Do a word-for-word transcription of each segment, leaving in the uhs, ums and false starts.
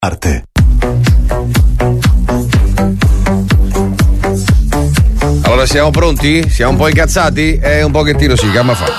Arte. Allora siamo pronti? Siamo un po' incazzati? Eh, un pochettino sì, gamma fa.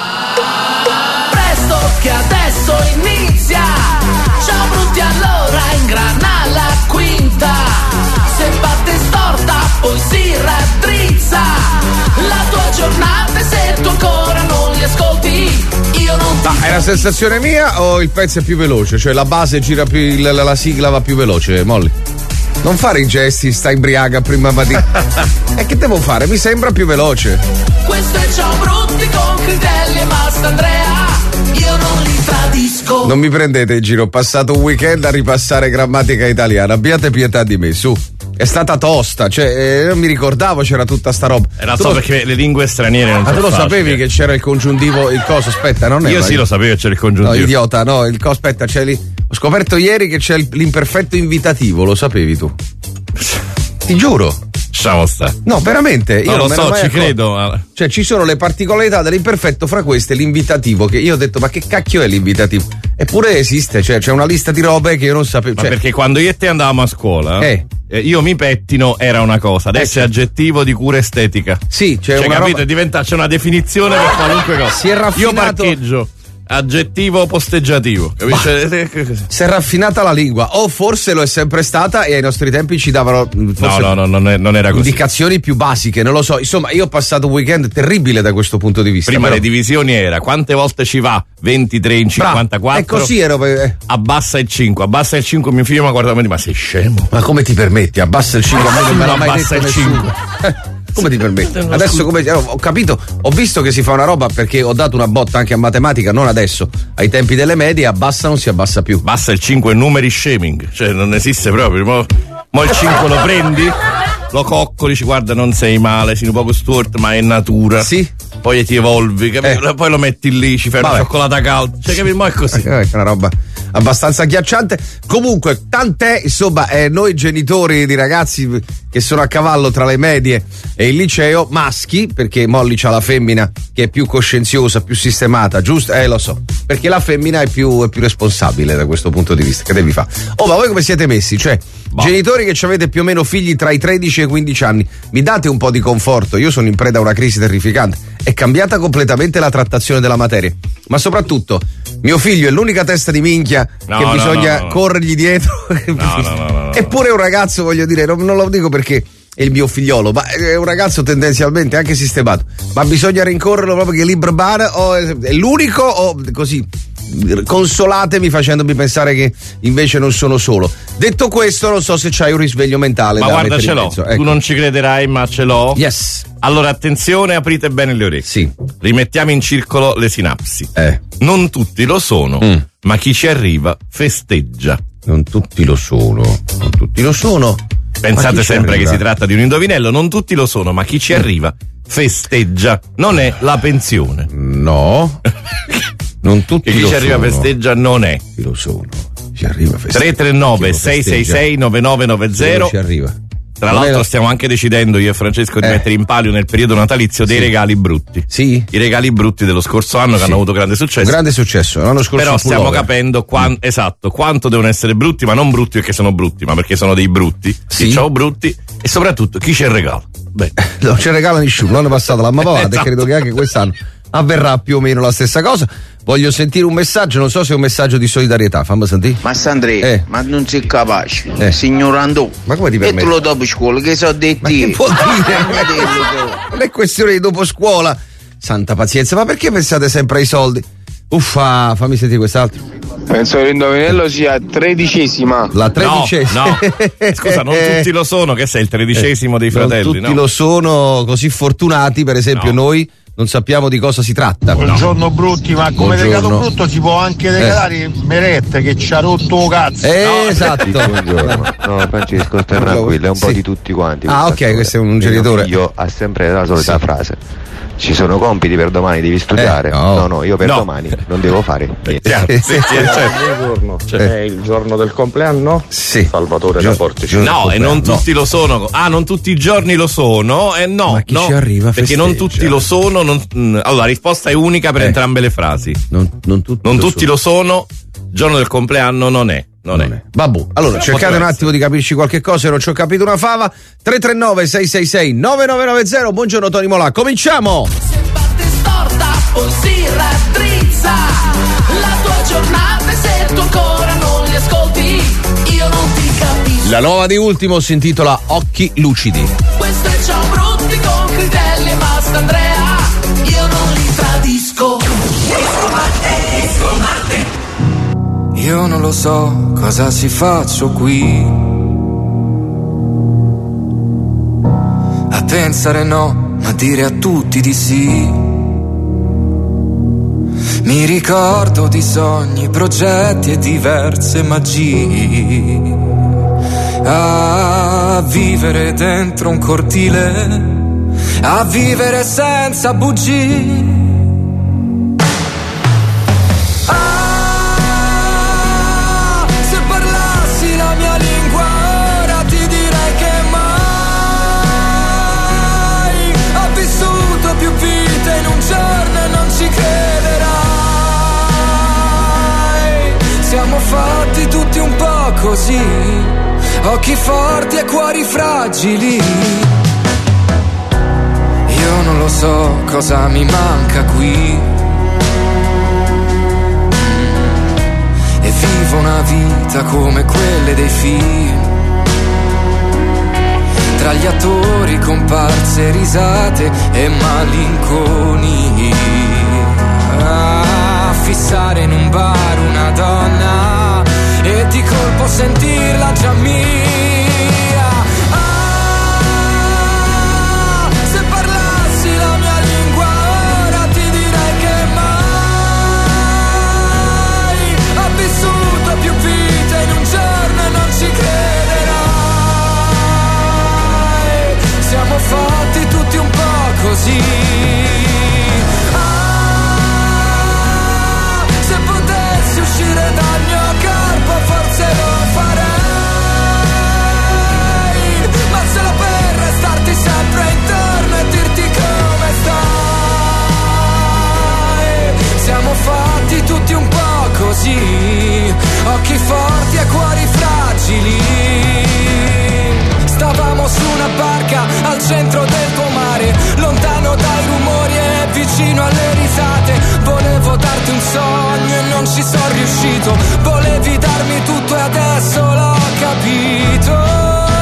Presto che adesso inizia. Ciao brutti, allora ingrana la quinta. Se batte storta poi si raddrizza la tua giornata e se tu ancora non li ascolti io non ti. Ma è la sensazione mia o il pezzo è più veloce? Cioè la base gira più, la, la sigla va più veloce, Molly? Non fare i gesti, sta imbriaca prima mattina. E che devo fare? Mi sembra più veloce. Questo è Ciao brutti con Critelli e Mastandrea. Io non li tradisco. Non mi prendete in giro, ho passato un weekend a ripassare grammatica italiana. Abbiate pietà di me, su. È stata tosta, cioè eh, non mi ricordavo c'era tutta sta roba. Era tu so lo... perché le lingue straniere non Ma sono tu lo facili. sapevi che c'era il congiuntivo, il coso, aspetta, non è Io mai... sì lo sapevo che c'era il congiuntivo. No, idiota, no, il coso, aspetta, c'è lì. Ho scoperto ieri che c'è l'imperfetto invitativo, lo sapevi tu? Ti giuro. Lasciamo stare. No, veramente. Io non lo non me ne so, mai ci accorto. credo. Cioè, ci sono le particolarità dell'imperfetto, fra queste l'invitativo. Che io ho detto, ma che cacchio è l'invitativo? Eppure esiste, cioè c'è una lista di robe che io non sapevo. Ma Cioè, perché quando io e te andavamo a scuola, Eh. eh, io mi pettino era una cosa, adesso Eh, è aggettivo di cura estetica. sì, c'è Cioè, una capito? roba. Diventa, c'è una definizione per qualunque cosa. Si è raffinato- Io parcheggio. Aggettivo posteggiativo, capisci? Si è raffinata la lingua, o forse lo è sempre stata e ai nostri tempi ci davano No, forse no, no, non, è- non era così. indicazioni più basiche, non lo so. Insomma, io ho passato un weekend terribile da questo punto di vista. Prima però- le divisioni era quante volte ci va? ventitré in Bravo, cinquantaquattro. è così ero. eh. Abbassa il cinque, abbassa il cinque, mio figlio mi guarda e mi dice: ma sei scemo? Ma come ti permetti? Abbassa il cinque, a me non me l'ha mai Abbassa detto il nessuno. Come ti permetti? Adesso come ho capito, ho visto che si fa una roba perché ho dato una botta anche a matematica, non adesso, ai tempi delle medie, abbassa non si abbassa più. Basta il cinque numeri shaming, cioè non esiste proprio. Mo, mo il cinque lo prendi, lo coccoli, ci guarda, non sei male, sei un poco storto, ma è natura. Sì. Poi ti evolvi, capito? Eh. Poi lo metti lì, ci fai una Vabbè. cioccolata calda. Cioè, capito? Ma è così. Eh, È una roba abbastanza agghiacciante. Comunque, tant'è, insomma, eh, noi genitori di ragazzi che sono a cavallo tra le medie e il liceo, maschi, perché Molly c'ha la femmina che è più coscienziosa, più sistemata, giusto? Eh, lo so, perché la femmina è più, è più responsabile da questo punto di vista. Che devi fare? Oh, ma voi come siete messi? Cioè, Boh. genitori che avete più o meno figli tra i tredici e i quindici anni, mi date un po' di conforto? Io sono in preda a una crisi terrificante. È cambiata completamente la trattazione della materia, ma soprattutto mio figlio è l'unica testa di minchia No, che no, bisogna no, no. corrergli dietro. No, no, no, no, no. Eppure è un ragazzo, voglio dire, non, non lo dico perché è il mio figliolo, ma è un ragazzo tendenzialmente anche sistemato, ma bisogna rincorrerlo proprio che libro bar o è l'unico o così. Consolatemi facendomi pensare che invece non sono solo. Detto questo, non so se c'hai un risveglio mentale Ma da guarda, mettere ce in l'ho. mezzo. Tu Ecco. non ci crederai, ma ce l'ho. Yes. Allora, attenzione, aprite bene le orecchie. Sì. Rimettiamo in circolo le sinapsi. Eh. Non tutti lo sono, Mm. ma chi ci arriva festeggia. Non tutti lo sono, non tutti lo sono. Ma Pensate chi ci sempre arriva? che si tratta di un indovinello, non tutti lo sono, ma chi ci arriva festeggia. Non è la pensione. No. Non tutti Che chi lo ci arriva sono. festeggia non è. Chi lo sono. Ci arriva festeggia. tre tre nove Chi lo sei sei festeggia? sei nove nove nove Chi zero. lo ci arriva. Tra Non è l'altro la- stiamo anche decidendo io e Francesco di Eh. mettere in palio nel periodo natalizio dei Sì. regali brutti. Sì. I regali brutti dello scorso anno che Sì. hanno avuto grande successo. Grande successo. L'anno scorso Però il stiamo pullover. capendo quan- esatto quanto devono essere brutti, ma non brutti perché sono brutti, ma perché sono dei brutti. Sì. Sì, ciao brutti. E soprattutto chi c'è il regalo? Beh, Non ci regala nessuno. L'anno passato l'hanno pavata Esatto. e credo che anche quest'anno avverrà più o meno la stessa cosa. Voglio sentire un messaggio, non so se è un messaggio di solidarietà, fammi sentire. Massandrea, Eh. ma non sei capace, Eh. signor Andò. Ma come ti E permetti? tu lo dopo scuola, che so detti? Ma che vuol dire? Non è questione di dopo scuola. Santa pazienza, ma perché pensate sempre ai soldi? Uffa, fammi sentire quest'altro. Penso che l'indovinello sia tredicesima. La no, tredicesima. no. Scusa, non tutti lo sono, che sei il tredicesimo dei Non fratelli, tutti no? lo sono così fortunati, per esempio No. noi non sappiamo di cosa si tratta. Buongiorno brutti, ma come Buongiorno. regalo brutto si può anche regalare Merette che ci ha rotto cazzo. Eh, No. esatto. Buongiorno, no Francesco, stai Bravo. tranquillo, è un po' Sì. di tutti quanti. Ah, questa ok, storia. questo è un Mio genitore. figlio ha sempre la solita Sì. frase. Ci sono compiti per domani, devi studiare. Eh, no. no. no, io per No. domani non devo fare niente. Chiaro, sì, sì, certo. Buongiorno, Cioè. è il giorno del compleanno? Sì. Salvatore Gio- da Portici. Gio- No, e non No. tutti lo sono. Ah, non tutti i giorni lo sono. Eh no, Ma chi no. ci arriva Perché non festeggia. tutti lo sono. non- mm, allora, la risposta è unica per Eh. entrambe le frasi. Non, non tutti, Non lo tutti sono. lo sono. Giorno del compleanno non è. Non, non è. è. Babù. Allora, Però cercate un attimo di capirci qualche cosa, non ci ho capito una fava. tre tre nove sei sei sei nove nove nove zero. Buongiorno Tony Molà, cominciamo! Se batte storta, poi si raddrizza. La tua giornata e se tu ancora non li ascolti, io non ti capisco. La nuova di Ultimo si intitola Occhi lucidi. Questo è Ciao Brutti con Critelli e Mastandrea, io non li tradisco. Io non lo so cosa si faccio qui a pensare no, ma dire a tutti di sì. Mi ricordo di sogni, progetti e diverse magie. A vivere dentro un cortile, a vivere senza bugie. Siamo fatti tutti un po' così, occhi forti e cuori fragili. Io non lo so cosa mi manca qui e vivo una vita come quelle dei film, tra gli attori, comparse, risate e malinconia. Fissare in un bar una donna e di colpo sentirla già mia. Ah, se parlassi la mia lingua ora ti direi che mai ho vissuto più vite in un giorno e non ci crederai. Siamo fatti tutti un po' così. Uscire dal mio corpo forse lo farei, ma solo per restarti sempre intorno e dirti come stai. Siamo fatti tutti un po' così, occhi forti e cuori fragili. Stavamo su una barca al centro del tuo mare, lontano dai rumori e vicino alle risate. Volevo darti un sogno e non ci sono riuscito. Volevi darmi tutto e adesso l'ho capito.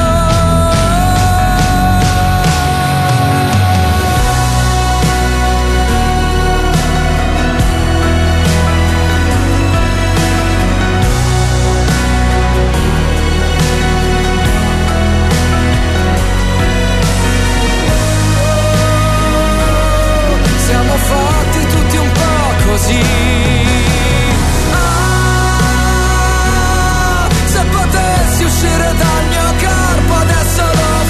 Siamo fatti tutti un po' così. Ah, se potessi uscire dal mio corpo adesso lo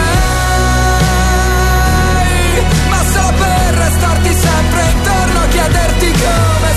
farei, ma solo per restarti sempre intorno a chiederti come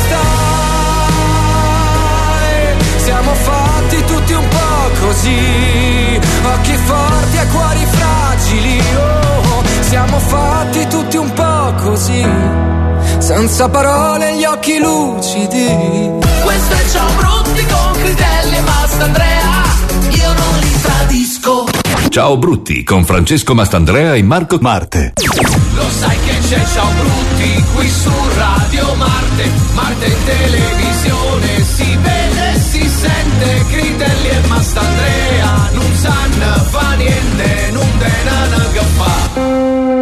stai. Siamo fatti tutti un po' così, occhi forti e cuori fragili. Oh, siamo fatti tutti un po' così, senza parole gli occhi lucidi. Questo è Ciao Brutti con Critelli e Mastandrea, io non li tradisco. Ciao Brutti con Francesco Mastandrea e Marco Marte. Lo sai che c'è Ciao Brutti qui su Radio Marte. Marte in televisione si vede, si sente. Critelli e Mastandrea non sanno fa niente, non denano che fa.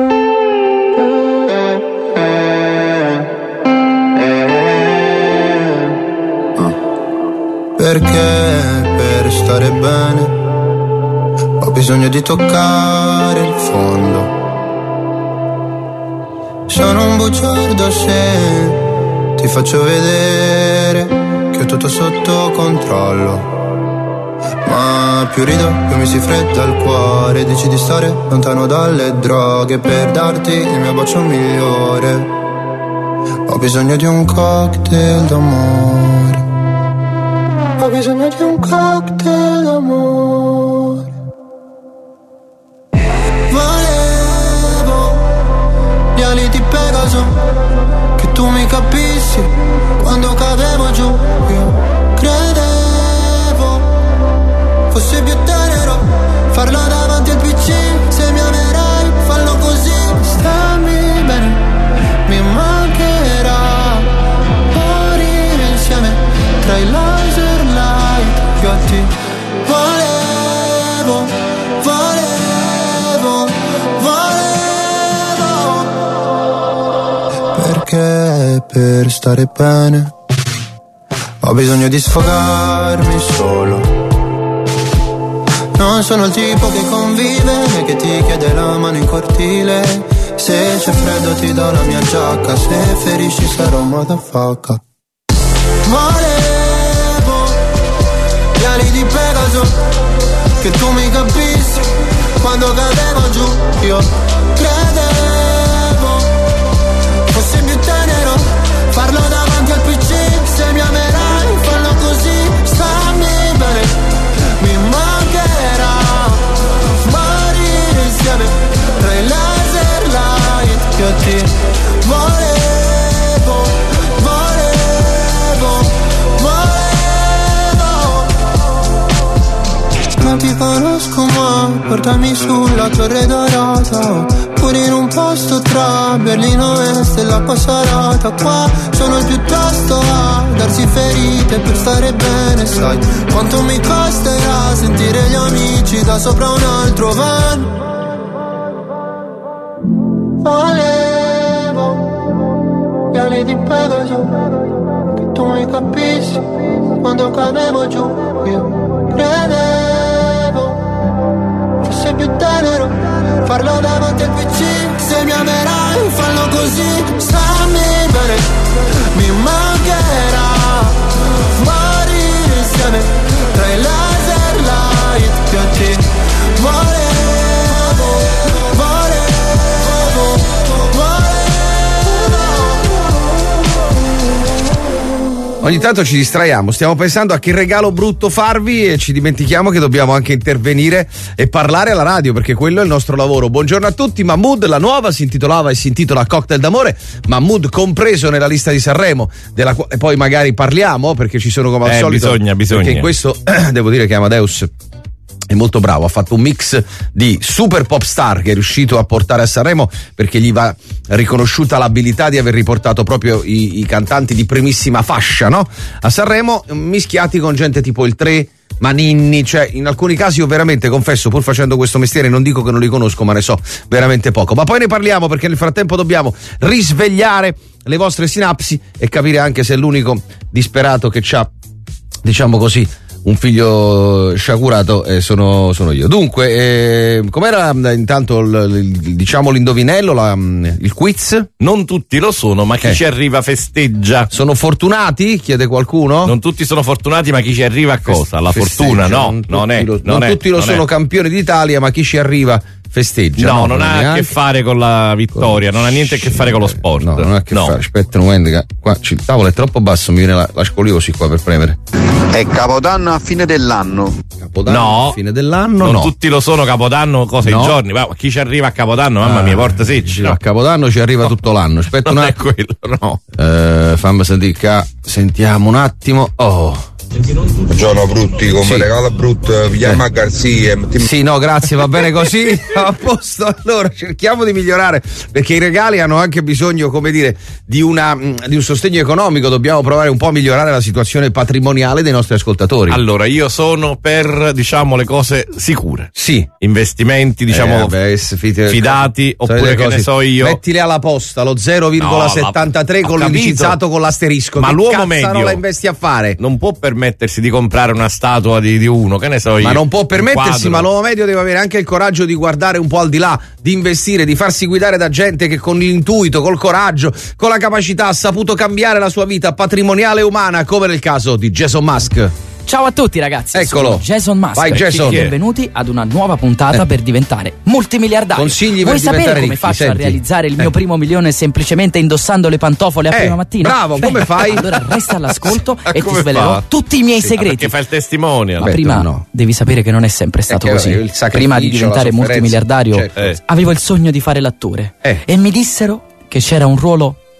Perché per stare bene ho bisogno di toccare il fondo. Sono un bugiardo se ti faccio vedere che ho tutto sotto controllo. Ma più rido, più mi si fredda il cuore. Dici di stare lontano dalle droghe per darti il mio bacio migliore. Ho bisogno di un cocktail d'amore. Ho bisogno di un cocktail d'amore. Volevo gli ali di Pegaso, che tu mi capissi quando cadevo giù. Io credevo farlo davanti al P C. Se mi amerai, fallo così. Stammi bene, mi mancherà morire insieme tra i laser light. Io a te volevo, volevo, volevo. Perché per stare bene ho bisogno di sfogarmi solo. Non sono il tipo che convive né che ti chiede la mano in cortile. Se c'è freddo ti do la mia giacca, se ferisci sarò motherfucker. Volevo gli ali di Pegaso, che tu mi capissi quando cadevo giù. Io credevo fossi più tenero, farlo davanti al P C. Se mi amerai, fallo così. Stammi bene, mi mancherà morire insieme tra i laser light. Io ti volevo, volevo, volevo. Non ti conosco ma portami sulla Torre Dorata, pure in un posto tra Berlino Est e la Passarata. Qua sono il più tosto a darsi ferite per stare bene. Sai quanto mi costerà sentire gli amici da sopra un altro van. Volevo gli ali di Pegaso, che tu mi capissi quando cadevo giù. Io credevo fosse più tenero, farlo davanti al P C. Se mi amerai, fallo così. Stammi bene, mi mancherà morire insieme tra i laser light. Io ti volevo, volevo, volevo. Ogni tanto ci distraiamo, stiamo pensando a che regalo brutto farvi e ci dimentichiamo che dobbiamo anche intervenire e parlare alla radio, perché quello è il nostro lavoro. Buongiorno a tutti. Mahmood, la nuova, si intitolava e si intitola Cocktail d'amore. Mahmood compreso nella lista di Sanremo, della quale poi magari parliamo, perché ci sono come al eh, solito. Bisogna, bisogna. Perché in questo devo dire che Amadeus è molto bravo, ha fatto un mix di super pop star che è riuscito a portare a Sanremo, perché gli va riconosciuta l'abilità di aver riportato proprio i, i cantanti di primissima fascia, no? A Sanremo, mischiati con gente tipo il Tre, Maninni, cioè in alcuni casi io veramente confesso, pur facendo questo mestiere, non dico che non li conosco, ma ne so veramente poco. Ma poi ne parliamo, perché nel frattempo dobbiamo risvegliare le vostre sinapsi e capire anche se l'unico disperato che c'ha, diciamo così, un figlio sciagurato eh, sono, sono io. Dunque, eh, com'era intanto il, il, diciamo l'indovinello, la, il quiz? Non tutti lo sono, ma chi eh. ci arriva festeggia. Sono fortunati? Chiede qualcuno? Non tutti sono fortunati, ma chi ci arriva a cosa? La festeggia, fortuna, no, non, non è. Lo, non, non è, tutti lo non sono è. campioni d'Italia, ma chi ci arriva festeggia. No, no non ha a che fare con la vittoria, non ha niente a che fare con lo sport. No, non ha a che no. fare. Aspetta un momento, che qua il tavolo è troppo basso, mi viene la, la scoliosi qua per premere. È Capodanno a fine dell'anno. Capodanno no, a fine dell'anno? Non no. tutti lo sono Capodanno, cosa no. i giorni. Ma chi ci arriva a Capodanno, mamma ah, mia, porta secci. No. No. A Capodanno ci arriva no. tutto l'anno. Aspetta non un attimo. è quello, no. Eh, fammi sentire qua. Sentiamo un attimo. Oh. Buongiorno Brutti, come sì. regalo brutto, chiama eh. Garzia. Sì, no, grazie, va bene così. A posto. Allora, cerchiamo di migliorare, perché i regali hanno anche bisogno, come dire, di, una, di un sostegno economico. Dobbiamo provare un po' a migliorare la situazione patrimoniale dei nostri ascoltatori. Allora, io sono per, diciamo, le cose sicure. Sì. Investimenti, diciamo, eh, beh, fide, fidati, oppure che ne so io. Mettili alla posta, lo zero virgola settantatré no, con l'indicizzato con l'asterisco. Ma che l'uomo cazzo medio la investi a fare? Non può permettersi di comprare una statua di, di uno, che ne so io. Ma non può permettersi, ma l'uomo medio deve avere anche il coraggio di guardare un po' al di là, di investire, di farsi guidare da gente che con l'intuito, col coraggio, con la capacità ha saputo cambiare la sua vita patrimoniale e umana, come nel caso di Jason Musk. Ciao a tutti ragazzi, eccolo. sono Jason Musk. Vai Jason. Benvenuti ad una nuova puntata eh. per diventare multimiliardario. Consigli Vuoi per sapere diventare come ricchi, faccio senti. a realizzare il mio eh. primo milione semplicemente indossando le pantofole a eh, prima mattina? Bravo, Beh, come fai? Allora resta all'ascolto e ti come svelerò fa? tutti i miei sì, segreti. Perché fa il testimonial. Ma Beh, prima no. devi sapere che non è sempre stato è così. Prima di diventare multimiliardario certo. eh. avevo il sogno di fare l'attore eh. e mi dissero che c'era un ruolo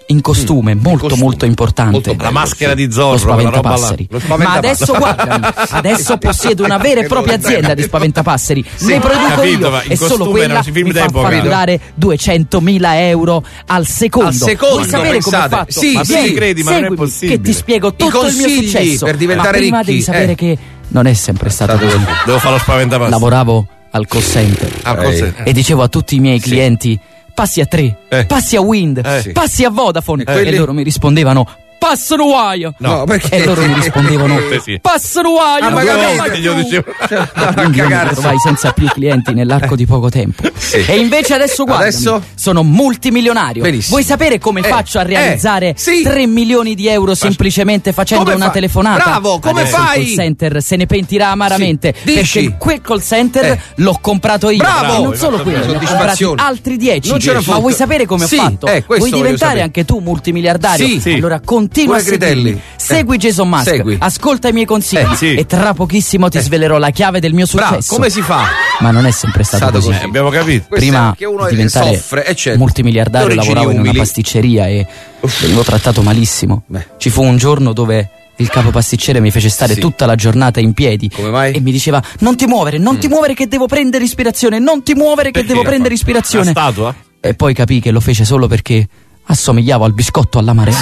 in costume, Mm, molto costume. molto importante. Molto bello, La maschera sì. di Zorro, Lo quella roba là. spaventapasseri. Lo spaventapasseri. Ma adesso guardami, adesso possiedo una vera e propria azienda di spaventapasseri. Sì, ne produco capito, io ma in e solo costume quella erano sui film mi fa d'epoca. fatturare duecentomila euro al secondo. Al secondo, Vuoi sapere come ho pensate? fatto? Sì, Ma sì. sì, credi, ma non è seguimi, possibile. che ti spiego tutto il mio consigli successo. per diventare Ma prima ricchi, devi sapere eh. che non è sempre stato così. Devo fare lo spaventapasseri. Lavoravo al call center Ah, Eh. cos'è? e dicevo a tutti i miei clienti: passi a tre, Eh. passi a Wind, Eh, sì. passi a Vodafone. E quelli- E loro mi rispondevano: passano Wire. No, perché? E loro mi rispondevano: Eh, sì. passano Wire. Ah, ma Non capito, vai glielo più. dicevo. A Quindi io mi cagare. trovai senza più clienti nell'arco di poco tempo. Sì. E invece adesso guardami, Adesso? sono multimilionario. Benissimo. Vuoi sapere come Eh, faccio a realizzare eh, sì. tre milioni di euro semplicemente facendo Come una fa- telefonata? Bravo, come Adesso fai? il call center se ne pentirà amaramente, Sì, dici. perché quel call center Eh. l'ho comprato io. Bravo. E non solo Hai fatto quello, bene. ne ho comprati Soddisfazione. altri dieci. Non ce ne Ma fotte. vuoi sapere come Sì, ho fatto? eh, questo Vuoi voglio diventare sapere. anche tu multimiliardario? Sì, sì. Allora continua Pure a seguirmi. Gritelli. Segui Eh. Jason Musk, Segui. ascolta i miei consigli Eh, sì. e tra pochissimo ti svelerò la chiave del mio Bravo, successo. come si fa? Ma non è sempre stato, Stato così. così. Eh, abbiamo capito. Questo è Prima che uno di diventare soffre, eh, certo. multimiliardario Le origini lavoravo in una umili. pasticceria e venivo trattato malissimo. Beh. Ci fu un giorno dove il capo pasticcere mi fece stare Sì. tutta la giornata in piedi. Come mai? E mi diceva: non ti muovere, non ti muovere che devo prendere ispirazione, non ti muovere che Perché? devo prendere ispirazione. Una statua? E poi capì che lo fece solo perché assomigliavo al biscotto alla marena.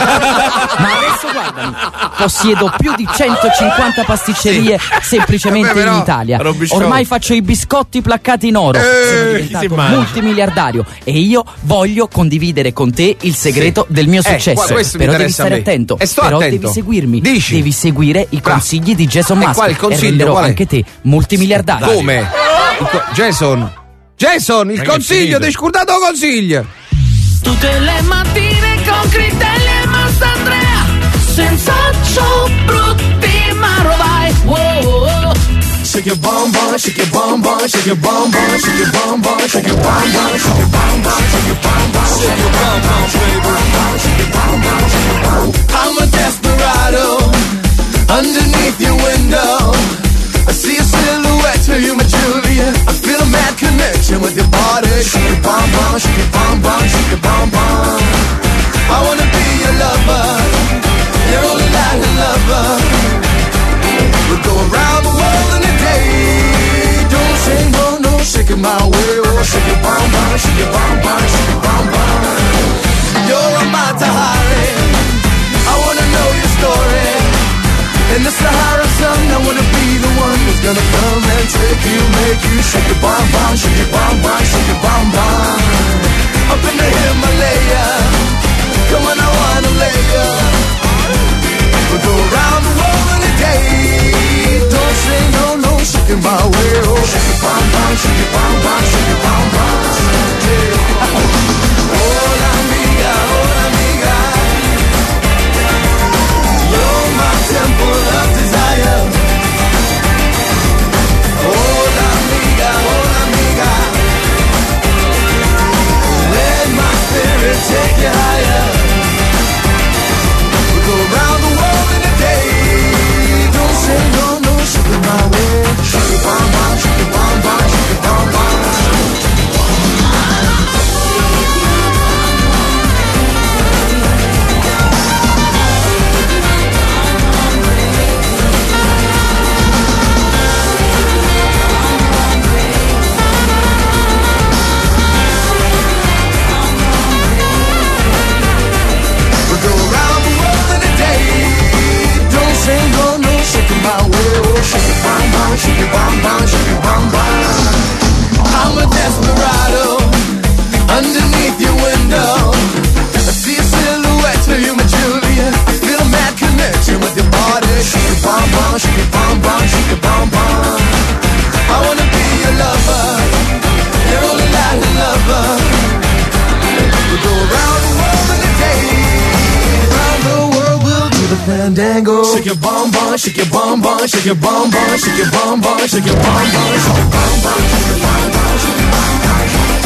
Ma adesso guardami, possiedo più di centocinquanta pasticcerie semplicemente Vabbè, però, in Italia. era un biscotto. Ormai faccio i biscotti placcati in oro. Eh, Sono chi si diventato mangia? multimiliardario e io voglio condividere con te il segreto del mio Eh, successo. qua- questo mi Però devi interessa a stare me. attento. E sto Però attento. devi seguirmi. Dici. Devi seguire i Bravo. consigli di Jason E Musk. qual è il consiglio? E renderò Qual è? anche te multimiliardario. Come? Il co- Jason. Jason, il Ma che è consiglio, finito? ti hai scordato il consiglio. Tutte le mattine con Critelli e Mastandrea, senza brutti ma rovai. Wow, wow, wow. Shake your bum bum, shake your bum bum, shake your bum bum, shake your bum bum, shake your bum bum, shake your bum bum, shake your bum bum, shake your bum bum, baby. Shake your bum bum, shake your bum bum. I'm a desperado underneath your window. I see a silhouette of you, my Julia. I feel a mad connection with your body. Shake your bum bum, shake your bum bum, shake your bum bum. I wanna be your lover, your only lying lover. We'll go around the world in a day. Don't say no, no, shake it my way. Oh, shake your bum bum, shake your bum bum, shake your bum bum. You're a Matahari. I wanna know your story. In the Sahara sun, I wanna be the one who's gonna come and take you, make you shake your bum bum, shake your bum bum, shake your bum bum. Up in the Himalaya, come on, I wanna lay ya. We'll go around the world in a day. Don't say no, no, shake it my way. Oh, shake your bum bum, shake your bum bum, shake your bum bum. Hola amiga, hola amiga. You're my temple of desire. Hola amiga, hola amiga. Let my spirit take you higher. We'll go around the world in a day. Don't say no, no, shake it my way. Shake your bum bum, shake your bum bum, shake your bum bum. We'll go around the world in a day. Don't say no, no, shake it my way. Oh, shake it bum bum, shake it bum bum, shake it bum bum. I'm a desperado underneath your window. I see a silhouette of you, my Julia. I feel a mad connection with your body. Shake it bum bum, shake it bum bum, shake it bum bum. I wanna be your lover, your only lying lover. We'll go around the world in a day. Around the world we'll do the fandango. Shake your bum bum, shake your bum bum, shake your bum bum, shake your bum bum, shake your bum bum, shake your bum bum, shake your bum bum, shake your bum bum.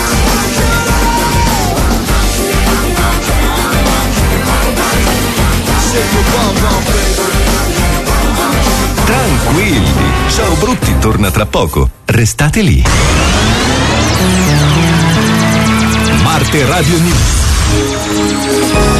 Shake your bum bum, baby. Tranquilli, Ciao Brutti torna tra poco. Restate lì. Marte Radio News.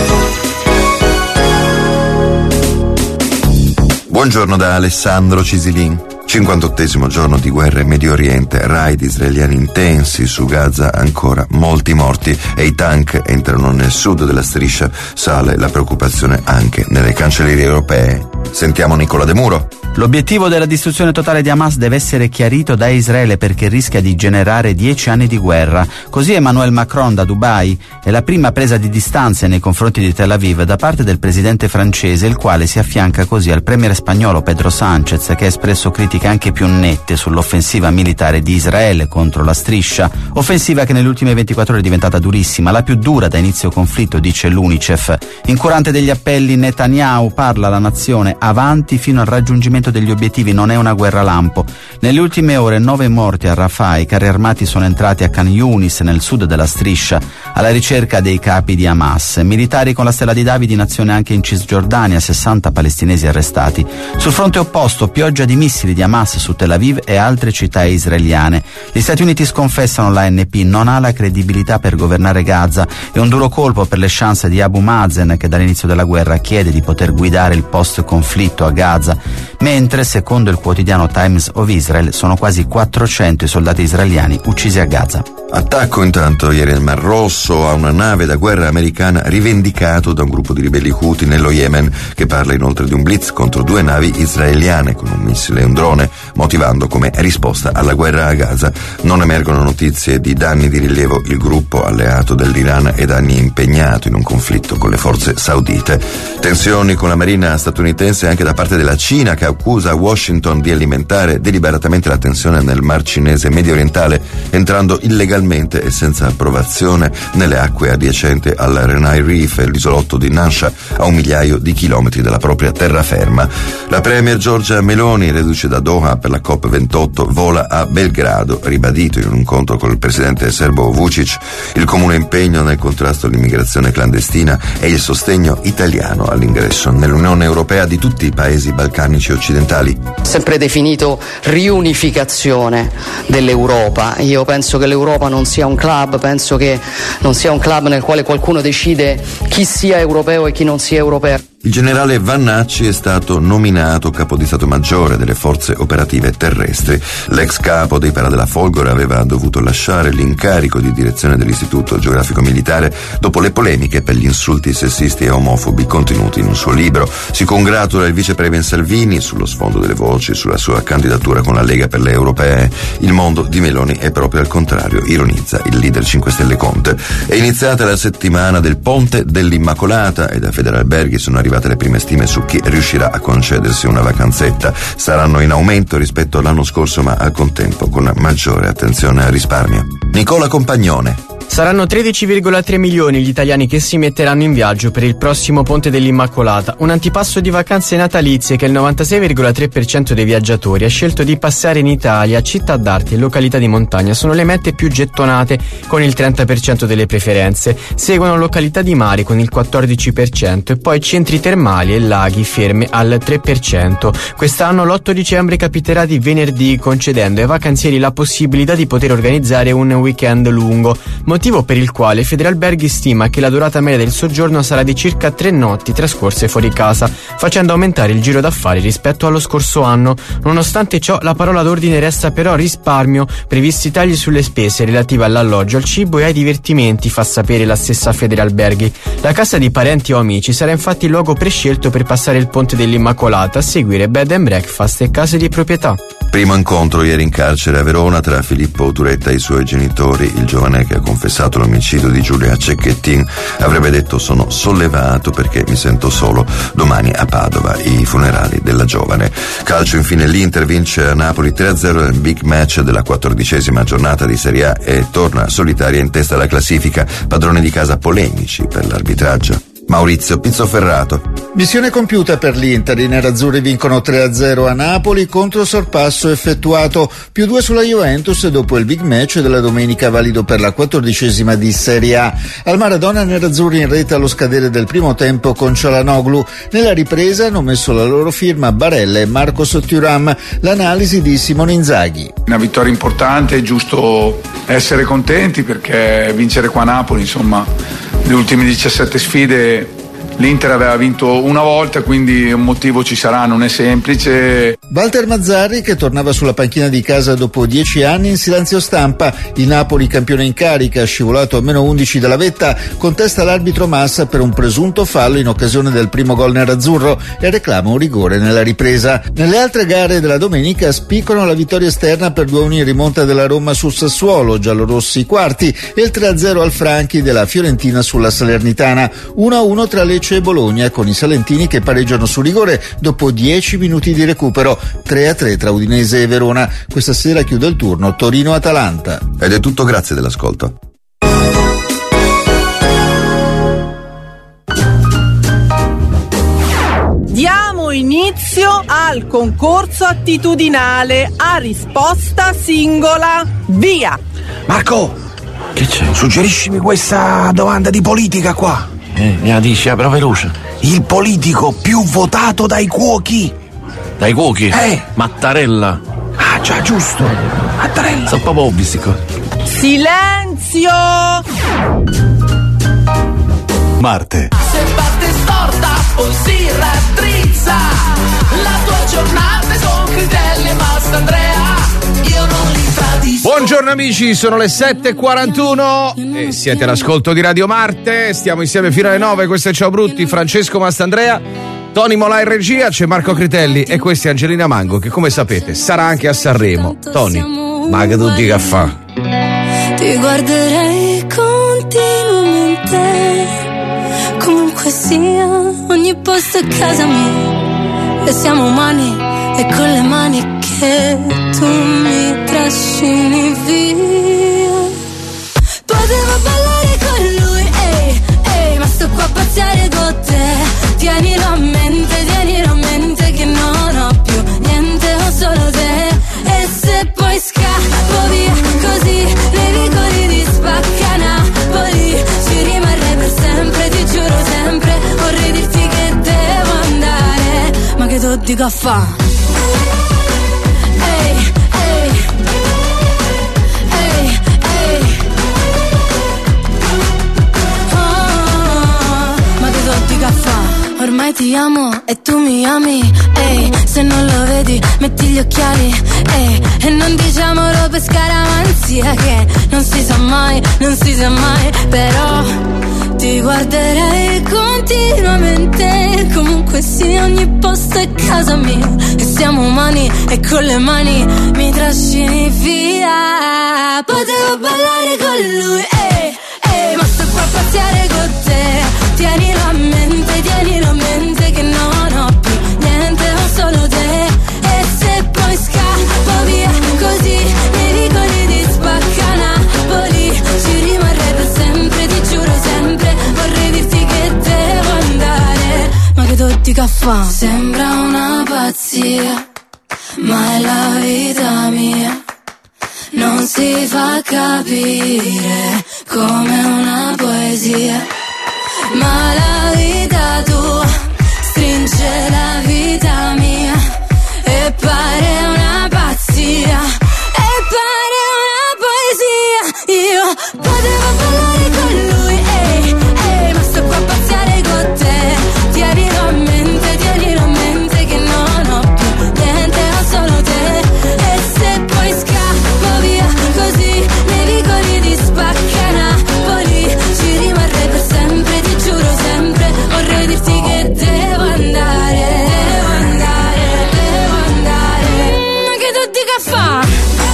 Buongiorno da Alessandro Cisilin. cinquantottesimo giorno di guerra in Medio Oriente, raid israeliani intensi su Gaza, ancora molti morti e i tank entrano nel sud della striscia, sale la preoccupazione anche nelle cancellerie europee. Sentiamo Nicola De Muro. L'obiettivo della distruzione totale di Hamas deve essere chiarito da Israele perché rischia di generare dieci anni di guerra. Così Emmanuel Macron da Dubai è la prima presa di distanze nei confronti di Tel Aviv da parte del presidente francese, il quale si affianca così al premier spagnolo Pedro Sánchez, che ha espresso critiche anche più nette sull'offensiva militare di Israele contro la striscia, offensiva che nelle ultime ventiquattro ore è diventata durissima, la più dura da inizio conflitto, dice l'UNICEF. Incurante degli appelli, Netanyahu parla alla nazione: avanti fino al raggiungimento degli obiettivi, non è una guerra lampo. Nelle ultime ore nove morti a Rafah, i carri armati sono entrati a Khan Yunis nel sud della striscia alla ricerca dei capi di Hamas. Militari con la stella di David in azione anche in Cisgiordania, sessanta palestinesi arrestati. Sul fronte opposto, pioggia di missili di Hamas su Tel Aviv e altre città israeliane. Gli Stati Uniti sconfessano l'A N P, non ha la credibilità per governare Gaza, è un duro colpo per le chance di Abu Mazen, che dall'inizio della guerra chiede di poter guidare il post-conflitto a Gaza, mentre secondo il quotidiano Times of Israel sono quasi quattrocento i soldati israeliani uccisi a Gaza. Attacco intanto ieri nel Mar Rosso a una nave da guerra americana rivendicato da un gruppo di ribelli Houthi nello Yemen, che parla inoltre di un blitz contro due navi israeliane con un missile e un drone, motivando come risposta alla guerra a Gaza. Non emergono notizie di danni di rilievo. Il gruppo, alleato dell'Iran, è da anni impegnato in un conflitto con le forze saudite. Tensioni con la marina statunitense anche da parte della Cina, che accusa Washington di alimentare deliberatamente la tensione nel Mar Cinese medio orientale, entrando illegalmente e senza approvazione nelle acque adiacenti al Renai Reef, l'isolotto di Nansha, a un migliaio di chilometri dalla propria terraferma. La premier Giorgia Meloni, reduce da Doha per la COP ventotto, vola a Belgrado, ribadito in un incontro con il presidente serbo Vučić il comune impegno nel contrasto all'immigrazione clandestina e il sostegno italiano all'ingresso nell'Unione Europea di tutti i paesi balcanici occidentali. Sempre definito riunificazione dell'Europa. Io penso che l'Europa non sia un club, penso che non sia un club nel quale qualcuno decide chi sia europeo e chi non sia europeo. Il generale Vannacci è stato nominato capo di Stato Maggiore delle forze operative terrestri. L'ex capo dei Parà della Folgore aveva dovuto lasciare l'incarico di direzione dell'Istituto Geografico Militare dopo le polemiche per gli insulti sessisti e omofobi contenuti in un suo libro. Si congratula il vice premier Salvini sullo sfondo delle voci sulla sua candidatura con la Lega per le europee. Il mondo di Meloni è proprio al contrario, ironizza il leader cinque Stelle Conte. È iniziata la settimana del Ponte dell'Immacolata e da Federalberghi sono arrivati le prime stime su chi riuscirà a concedersi una vacanzetta. Saranno in aumento rispetto all'anno scorso, ma al contempo con maggiore attenzione al risparmio. Nicola Compagnone. Saranno tredici virgola tre milioni gli italiani che si metteranno in viaggio per il prossimo Ponte dell'Immacolata, un antipasto di vacanze natalizie che il novantasei virgola tre per cento dei viaggiatori ha scelto di passare in Italia. Città d'arte e località di montagna sono le mete più gettonate con il trenta per cento delle preferenze, seguono località di mare con il quattordici per cento e poi centri termali e laghi ferme al tre per cento. Quest'anno l'otto dicembre capiterà di venerdì, concedendo ai vacanzieri la possibilità di poter organizzare un weekend lungo, motivo per il quale Federalberghi stima che la durata media del soggiorno sarà di circa tre notti trascorse fuori casa, facendo aumentare il giro d'affari rispetto allo scorso anno. Nonostante ciò, la parola d'ordine resta però risparmio, previsti tagli sulle spese relative all'alloggio, al cibo e ai divertimenti, fa sapere la stessa Federalberghi. La casa di parenti o amici sarà infatti il luogo prescelto per passare il Ponte dell'Immacolata, a seguire bed and breakfast e case di proprietà. Primo incontro ieri in carcere a Verona tra Filippo Turetta e i suoi genitori. Il giovane, che ha confessato l'omicidio di Giulia Cecchettin, avrebbe detto: sono sollevato perché mi sento solo. Domani a Padova i funerali della giovane. Calcio infine, l'Inter vince a Napoli tre a zero nel big match della quattordicesima giornata di Serie A e torna solitaria in testa alla classifica, padrone di casa polemici per l'arbitraggio. Maurizio Pizzoferrato. Missione compiuta per l'Inter. I nerazzurri vincono tre a zero a Napoli, contro sorpasso effettuato, più due sulla Juventus dopo il big match della domenica, valido per la quattordicesima di Serie A. Al Maradona nerazzurri in rete allo scadere del primo tempo con Cialanoglu. Nella ripresa hanno messo la loro firma Barella e Marcos Thuram. L'analisi di Simone Inzaghi. Una vittoria importante, è giusto essere contenti perché vincere qua a Napoli, insomma, le ultime diciassette sfide l'Inter aveva vinto una volta, quindi un motivo ci sarà, non è semplice. Walter Mazzarri, che tornava sulla panchina di casa dopo dieci anni, in silenzio stampa. Il Napoli, campione in carica, scivolato a meno undici dalla vetta, contesta l'arbitro Massa per un presunto fallo in occasione del primo gol nerazzurro e reclama un rigore nella ripresa. Nelle altre gare della domenica spiccano la vittoria esterna per due a uno in rimonta della Roma sul Sassuolo, giallorossi quarti, e il tre a zero al Franchi della Fiorentina sulla Salernitana. uno a uno tra Lecce e Bologna, con i salentini che pareggiano su rigore dopo dieci minuti di recupero. tre a tre tra Udinese e Verona. Questa sera chiude il turno Torino-Atalanta. Ed è tutto, grazie dell'ascolto. Diamo inizio al concorso attitudinale a risposta singola. Via! Marco, che c'è? Suggeriscimi questa domanda di politica qua. Eh, mi la dici, però veloce. Il politico più votato dai cuochi. Dai cuochi? Eh! Mattarella. Ah, già, giusto. Mattarella. Sono proprio ovvi, sti cose. Silenzio! Marte. Se parte storta, poi si raddrizza. La tua giornata è con Critelli e Mastandrea. Io non li tradisco. Buongiorno amici, sono le sette e quarantuno e siete all'ascolto di Radio Marte. Stiamo insieme fino alle nove. Questo è Ciao Brutti, Francesco Mastandrea, Tony Mola in regia, c'è Marco Critelli e questa è Angelina Mango, che come sapete sarà anche a Sanremo. Tony, ma che tutti che fa? Ti guarderei continuamente, comunque sia, ogni posto è casa mia. E siamo umani e con le mani che tu mi trascini via. Potevo ballare con lui, ehi, ehi, ma sto qua a pazziare con te. Tienilo a mente, tienilo a mente che non ho più niente, ho solo te. E se poi scappo via così, nei vicoli di Spacca Napoli, ci rimarrei per sempre, ti giuro sempre. Vorrei dirti che devo andare, ma che tu dico a fa'? Ehi, ehi, ehi, ehi, oh, ma che tu dico a fa'? Ormai ti amo e tu mi ami, ehi, se non lo vedi metti gli occhiali, ehi, e non diciamolo per scaramanzia che non si sa mai, non si sa mai, però ti guarderei continuamente, comunque sì, ogni posto è casa mia, e siamo umani e con le mani mi trascini via. Potevo ballare con lui, ehi, ehi, ma sto qua a pazziare con te. Tienilo a mente, tienilo a mente che non ho più niente, ho solo te. E se poi scappo via così, nei vicoli di Spacca Napoli, ci rimarrei per sempre, ti giuro sempre. Vorrei dirti che devo andare, ma che tu dica fa'? Sembra una pazzia, ma è la vita mia. Non si fa capire come una poesia, ma la vita tua stringe la vita mia e pare una pazzia, e pare una poesia. Io potevo ballare con lui, ehi, ehi, ma sto qua a pazziare con te. Tienilo a mente, tienilo a mente che non ho più niente, ho solo te. E se poi scappo via così, nei vicoli di Spacca Napoli, ci rimarrei per sempre, ti giuro sempre. Vorrei dirti che devo andare, devo andare, devo andare, ma che tu dica fa'?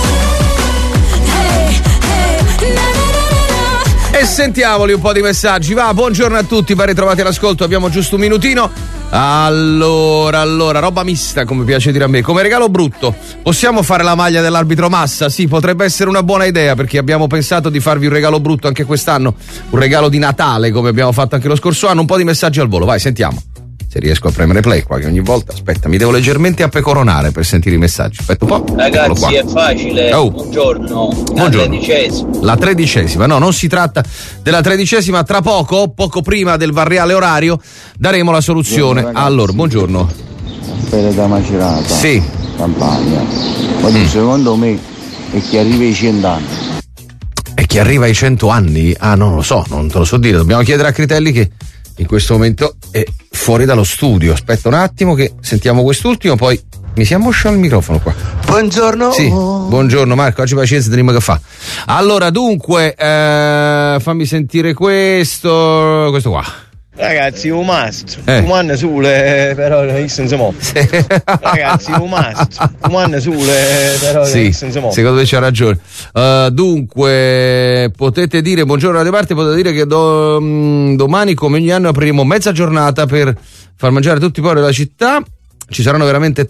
Hey, hey, na na na na. E sentiamoli un po' di messaggi, va, buongiorno a tutti, ben ritrovati all'ascolto, abbiamo giusto un minutino. Allora, allora, roba mista, come piace dire a me. Come regalo brutto, possiamo fare la maglia dell'arbitro Massa? Sì, potrebbe essere una buona idea, perché abbiamo pensato di farvi un regalo brutto anche quest'anno, un regalo di Natale, come abbiamo fatto anche lo scorso anno. Un po' di messaggi al volo, vai, sentiamo. Se riesco a premere play qua, che ogni volta, aspetta, mi devo leggermente appecoronare per sentire i messaggi. Aspetta un po'. Ragazzi, è facile. Oh. Buongiorno. La Buongiorno. tredicesima. La tredicesima, no, non si tratta della tredicesima. Tra poco, poco prima del varriale orario, daremo la soluzione. Buongiorno, allora, buongiorno. Per da Macerata. Sì. Campagna. Ma mm. secondo me è che arriva ai cent'anni. E chi arriva ai cento anni? Ah, non lo so, non te lo so dire. Dobbiamo chiedere a Critelli, che in questo momento è fuori dallo studio. Aspetta un attimo che sentiamo quest'ultimo, poi mi si ammoscia il microfono qua. Buongiorno. Sì, buongiorno Marco, oggi pazienza, teniamo che fa. Allora, dunque, eh, fammi sentire questo, questo qua. Ragazzi, un must, Eh. un anno sole, però io senza mo. Ragazzi, un must, un anno sole, però Sì, io senza mo. secondo me c'ha ragione. Uh, dunque, potete dire, buongiorno Radio Parte, potete dire che do, mh, domani, come ogni anno, apriremo mezza giornata per far mangiare tutti i poveri della città. Ci saranno veramente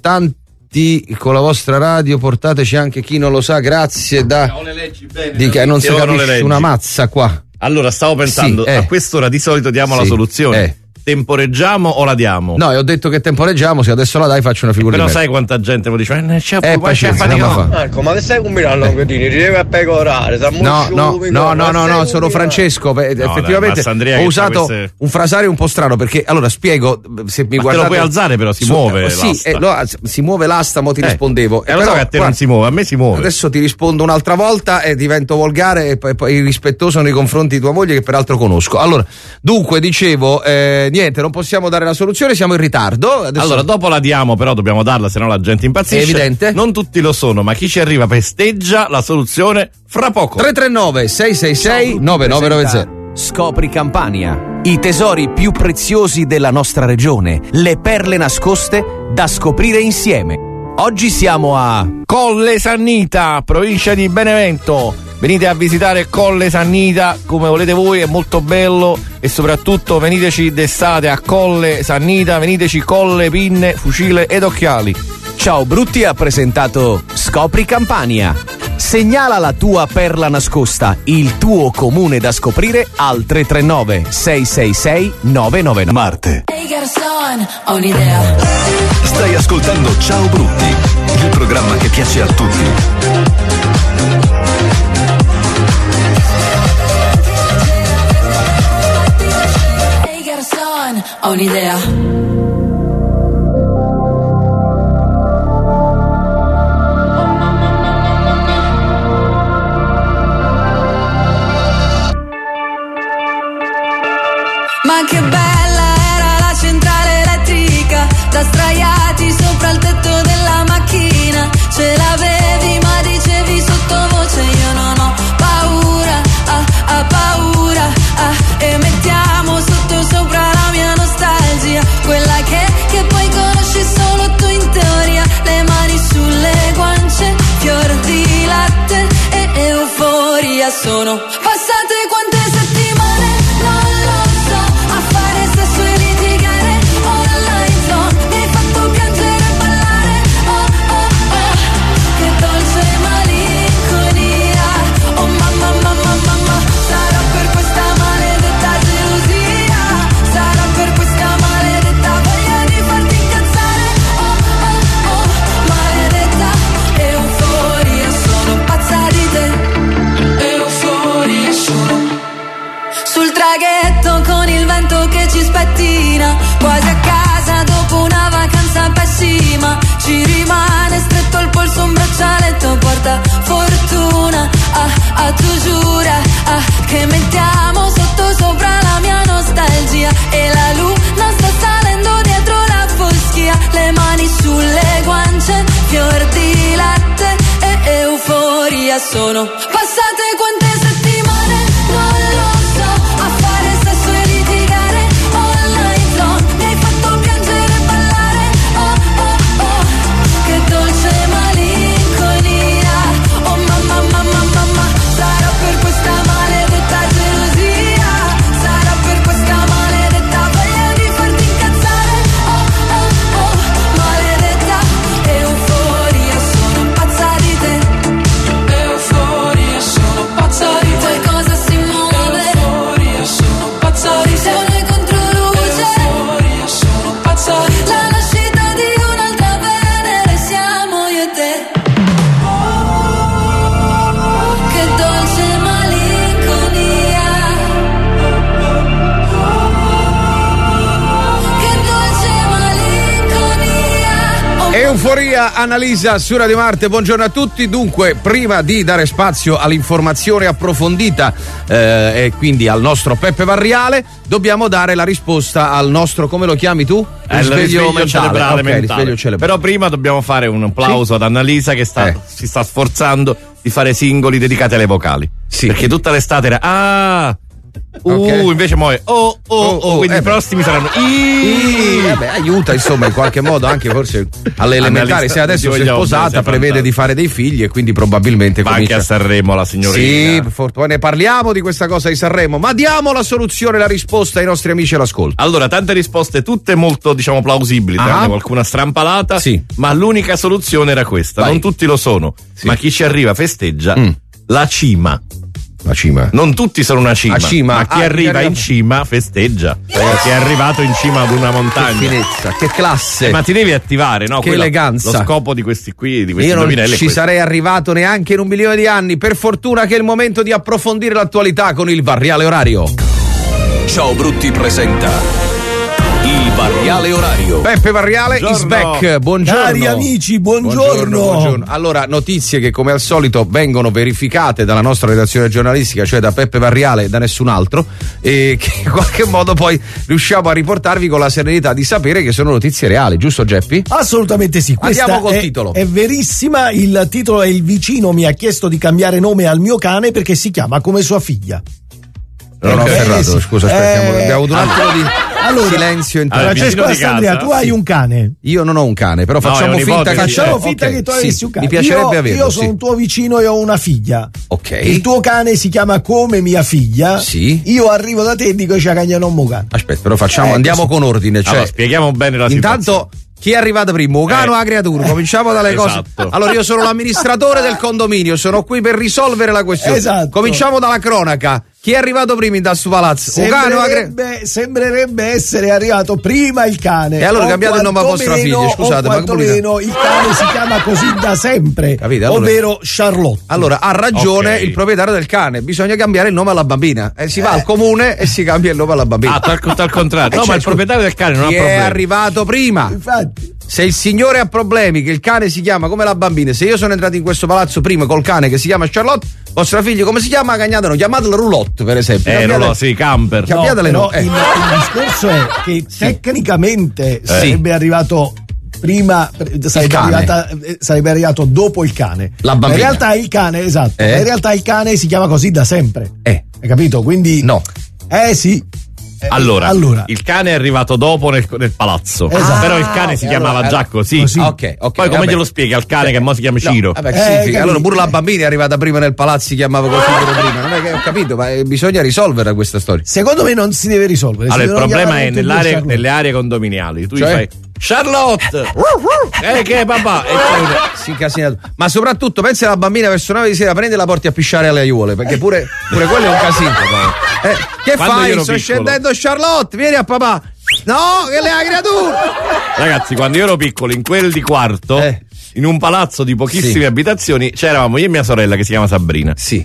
tanti con la vostra radio, portateci anche chi non lo sa, grazie da... Non le leggi bene, di che non si Io non le capisce leggi. una mazza qua. Allora, stavo pensando, Sì, eh. a quest'ora di solito diamo la Sì, soluzione. eh. Temporeggiamo o la diamo? No, io ho detto che temporeggiamo, se adesso la dai faccio una figura Però di sai merda. quanta gente mi dice, eh, c'è Eh, poi c'è pazienza, fatica. andiamo a fa. Marco, ma che stai combinando anche ti? Ti devi a pecorare, No, no, no, no, no, no, sono Francesco. beh, No, effettivamente dai, Massandria ho che usato fa queste- un frasario un po' strano perché allora spiego se mi Ma te guardate. lo puoi alzare, però, si muove Sì, l'asta. eh, no, si muove l'asta, mo ti Eh, rispondevo. eh, lo so Però, che a te guarda, non si muove, a me si muove. Adesso ti rispondo un'altra volta e divento volgare e poi, poi irrispettoso nei confronti di tua moglie che peraltro conosco. Allora, dunque dicevo, eh, niente, non possiamo dare la soluzione, siamo in ritardo. Adesso... Allora, dopo la diamo, però dobbiamo darla, se no la gente impazzisce. È evidente. Non tutti lo sono, ma chi ci arriva festeggia la soluzione fra poco. tre tre nove sei sei sei nove nove nove zero. Scopri Campania, i tesori più preziosi della nostra regione, le perle nascoste da scoprire insieme. Oggi siamo a Colle Sannita, provincia di Benevento. Venite a visitare Colle Sannita come volete voi, è molto bello e soprattutto veniteci d'estate a Colle Sannita, veniteci colle, pinne, fucile ed occhiali. Ciao Brutti ha presentato Scopri Campania. Segnala la tua perla nascosta, il tuo comune da scoprire al tre tre nove sei sei sei nove nove nove. Marte. Ehi garçon, ho un'idea. Stai ascoltando Ciao Brutti, il programma che piace a tutti. Ehi garçon, ho un'idea. Ma che bella era la centrale elettrica, da sdraiati sopra il tetto della macchina. Ce l'avevi ma dicevi sottovoce io non ho paura, ah, ah, paura, ah. E mettiamo sotto sopra la mia nostalgia, quella che, che poi conosci solo tu in teoria. Le mani sulle guance, fior di latte e euforia. Sono passate quante settimane, non lo so, a fare sesso e litigare online zone. Mi hai fatto piangere e ballare, oh oh oh, che dolce malinconia. Oh mamma mamma mamma, sarà per questa maledetta gelosia, sarà per questa maledetta voglia di farti incazzare, oh oh oh, maledetta euforia. Sono pazza di te, euforia sono. Sul traghetto con il vento che ci spettina, quasi a casa dopo una vacanza pessima. Ci rimane stretto il polso un braccialetto porta fortuna, ah, ah, tu giura, ah, che mettiamo sotto sopra la mia nostalgia. E la luna sta salendo dietro la foschia. Le mani sulle guance, fior di latte e euforia. Sono passate quante settimane, non lo so, a fare sesso e litigare online zone. Mi hai fatto piangere e ballare, oh oh oh, che dolce malinconia. Oh mamma mamma mamma, sarà per questa maledetta gelosia, sarà per questa maledetta voglia di farti incazzare, oh oh oh, maledetta euforia. Sono pazza di te, euforia, sono pazza Euforia, Annalisa su Radio Marte, buongiorno a tutti. Dunque, prima di dare spazio all'informazione approfondita eh, e quindi al nostro Peppe Varriale, dobbiamo dare la risposta al nostro, come lo chiami tu? Il risveglio, risveglio cerebrale okay, mentale. Risveglio cerebrale. Però prima dobbiamo fare un applauso Sì. ad Annalisa che sta, Eh. si sta sforzando di fare singoli dedicati alle vocali. Sì. Perché tutta l'estate era ah Uh, Ok. invece mo è oh, oh, oh, oh, quindi eh i prossimi saranno Ii, vabbè, aiuta insomma in qualche modo anche forse alle elementari. Annalisa, Se adesso ti si è vogliamo sposata, bene, sei prevede fantastico. di fare dei figli e quindi probabilmente va comincia anche a Sanremo la signorina. Sì, for- poi ne parliamo di questa cosa di Sanremo, ma diamo la soluzione, la risposta ai nostri amici all'ascolto. Allora, tante risposte, tutte molto, diciamo, plausibili, Ah. tranne qualcuna strampalata. Sì. Ma l'unica soluzione era questa. Vai. Non tutti lo sono, ma chi ci arriva festeggia Mm. la cima. La cima. Non tutti sono una cima, La cima. ma chi Ah, arriva chi in cima festeggia. Perché è arrivato in cima ad una montagna. Che finezza, che classe. Eh, ma ti devi attivare, no? Che Quella- eleganza. Lo scopo di questi qui, di questi Io non indovinelli è ci questo. sarei arrivato neanche in un milione di anni. Per fortuna che è il momento di approfondire l'attualità con il Varriale Orario. Ciao Brutti presenta il Varriale Orario. Peppe Varriale is Buongiorno. back. Buongiorno. Cari amici, buongiorno. buongiorno. Allora, notizie che come al solito vengono verificate dalla nostra redazione giornalistica, cioè da Peppe Varriale e da nessun altro, e che in qualche modo poi riusciamo a riportarvi con la serenità di sapere che sono notizie reali, giusto Geppi? Assolutamente sì. Questa Andiamo col è, titolo. È verissima. Il titolo è: il vicino mi ha chiesto di cambiare nome al mio cane perché si chiama come sua figlia. Non ho Eh, afferrato, sì. scusa, aspetta, Eh, abbiamo- abbiamo avuto un attimo di allora, silenzio in allora, Francesco vicino di Andrea, casa, tu hai sì. un cane. Io non ho un cane, però No, facciamo è finta un'ipotesi. che Facciamo eh, finta ok, che tu sì, avessi un cane. Mi piacerebbe io, averlo. Io sono sì. un tuo vicino e ho una figlia. Ok. Il tuo cane si chiama come mia figlia. Sì. Io arrivo da te e dico c'è cagna non mo cane. Aspetta, però facciamo, Eh, andiamo così. con ordine. Cioè, Allora, spieghiamo bene la situazione. intanto, chi è arrivato prima? Un cane Eh. o la creatura? Cominciamo dalle Esatto. cose. Allora, io sono l'amministratore del condominio, sono qui per risolvere la questione. Esatto. Cominciamo dalla cronaca. Chi è arrivato prima in questo palazzo? Un cane o la creatura? Sembrerebbe, sembrerebbe essere arrivato prima il cane. E allora O cambiate il nome a vostra quantomeno- figlia, scusate, o ma quantomeno il cane si chiama così da sempre, Capite? Allora- ovvero Charlotte. Allora, ha ragione Ok. il proprietario del cane, bisogna cambiare il nome alla bambina. Eh, si va al comune e si cambia il nome alla bambina. Ah, tal, tal contrario. No, Eh, ma il cioè, proprietario del cane non chi ha è problemi. arrivato prima? Infatti, Se il signore ha problemi, che il cane si chiama come la bambina, se io sono entrato in questo palazzo prima col cane che si chiama Charlotte, vostra figlia come si chiama? Cagnatelo, chiamatela Roulotte per esempio. Eh, Cambiate- no, no, sì, camper. Cam- Cambiatele no, no, però eh. il, il discorso è che tecnicamente sarebbe arrivato prima, sarebbe, cane. arrivata, eh, sarebbe arrivato dopo il cane. La Ma bambina. in realtà il cane, esatto, Eh? ma in realtà il cane si chiama così da sempre. Eh. Hai capito? Quindi No. Eh sì. Eh, Allora, allora. il cane è arrivato dopo nel, nel palazzo. Esatto. Però il cane si Ah, chiamava allora, già così. così. Ok, ok. Poi come vabbè. glielo spieghi al cane che mo si chiama Ciro? No, vabbè, che Eh, significa? capito. Allora pure la bambina è arrivata prima nel palazzo, si chiamava così pure prima. Non è che ho capito, ma eh, bisogna risolvere questa storia. Secondo me non si deve risolvere. si Allora, il devono problema chiamare è tutte e due nell'area- Charlotte. nelle aree condominiali. Tu Cioè? gli fai Charlotte! eh, che papà? E c'è una- Si incasina tutto. Ma soprattutto pensi alla bambina verso nove di sera, prende e la porti a pisciare alle aiuole, perché pure, pure quello è un casino. Eh, che Quando io fai? ero Sto piccolo. scendendo Charlotte, vieni a papà. No, che è la creatura. Ragazzi, quando io ero piccolo, in quel di quarto, Eh. in un palazzo di pochissime Sì. abitazioni, c'eravamo io e mia sorella che si chiama Sabrina. Sì.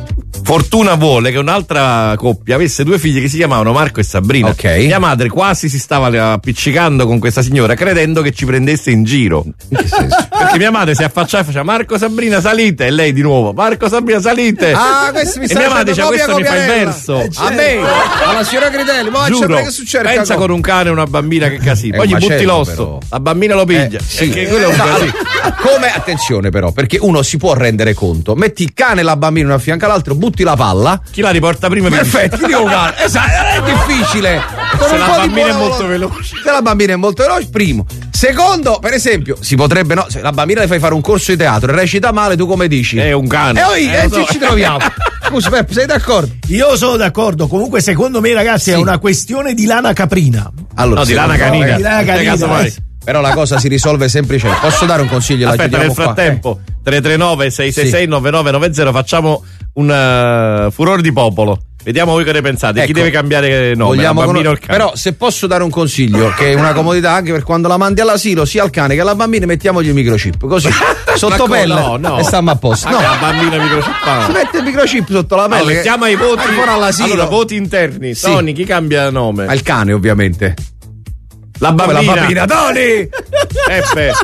Fortuna vuole che un'altra coppia avesse due figli che si chiamavano Marco e Sabrina. Ok. Mia madre quasi si stava appiccicando con questa signora credendo che ci prendesse in giro. In che senso? Perché mia madre si affacciava e faceva Marco Sabrina salite e lei di nuovo Marco Sabrina salite. Ah, questo mi e sta mia madre facendo dice copia, questo mi fa il copiarella. verso. Eh, certo. A me, alla signora Critelli, ma Giuro, che succede? pensa con un cane e una bambina che casino. È Poi un gli butti macello, l'osso, però. la bambina lo piglia. Eh, sì. Perché quello è un No, casino. allora, come, attenzione però, perché uno si può rendere conto, metti il cane e la bambina una a fianco all'altro, butti la palla. Chi la riporta prima Perfetto, ti dico cane. Esatto, non è difficile. Con Se un la po' di bambina è buona molto volontà. veloce. Se la bambina è molto veloce, primo. Secondo, per esempio, si potrebbe no, se la bambina le fai fare un corso di teatro e recita male, tu come dici? È un cane. E poi Eh, eh, lo so. ci troviamo. Scusa, Peppe, sei d'accordo? Io sono d'accordo. Comunque, secondo me, ragazzi, è una questione di lana caprina. Allora, No, di secondo lana me- canina. Di lana In che caso canina, vai? eh. Però la cosa si risolve semplicemente. Posso dare un consiglio? La Aspetta, nel chiudiamo qua. frattempo, tre tre nove sei sei sei nove nove nove zero, facciamo un uh, furore di popolo. Vediamo voi che ne pensate. Chi Ecco, deve cambiare nome? vogliamo la bambina cono- o il cane? Però se posso dare un consiglio, che è una comodità anche per quando la mandi all'asilo, sia al cane che alla bambina, mettiamogli il microchip. Così sotto Ma pelle no, no. e stiamo a posto. Anche No, la bambina microchippata. si mette il microchip sotto la pelle. Allora, che- mettiamo ai voti. ancora all'asilo. Allora, voti interni. Sì. Tony, chi cambia nome? Al cane, ovviamente. La Come bambina. la bambina, Tony! Peppe.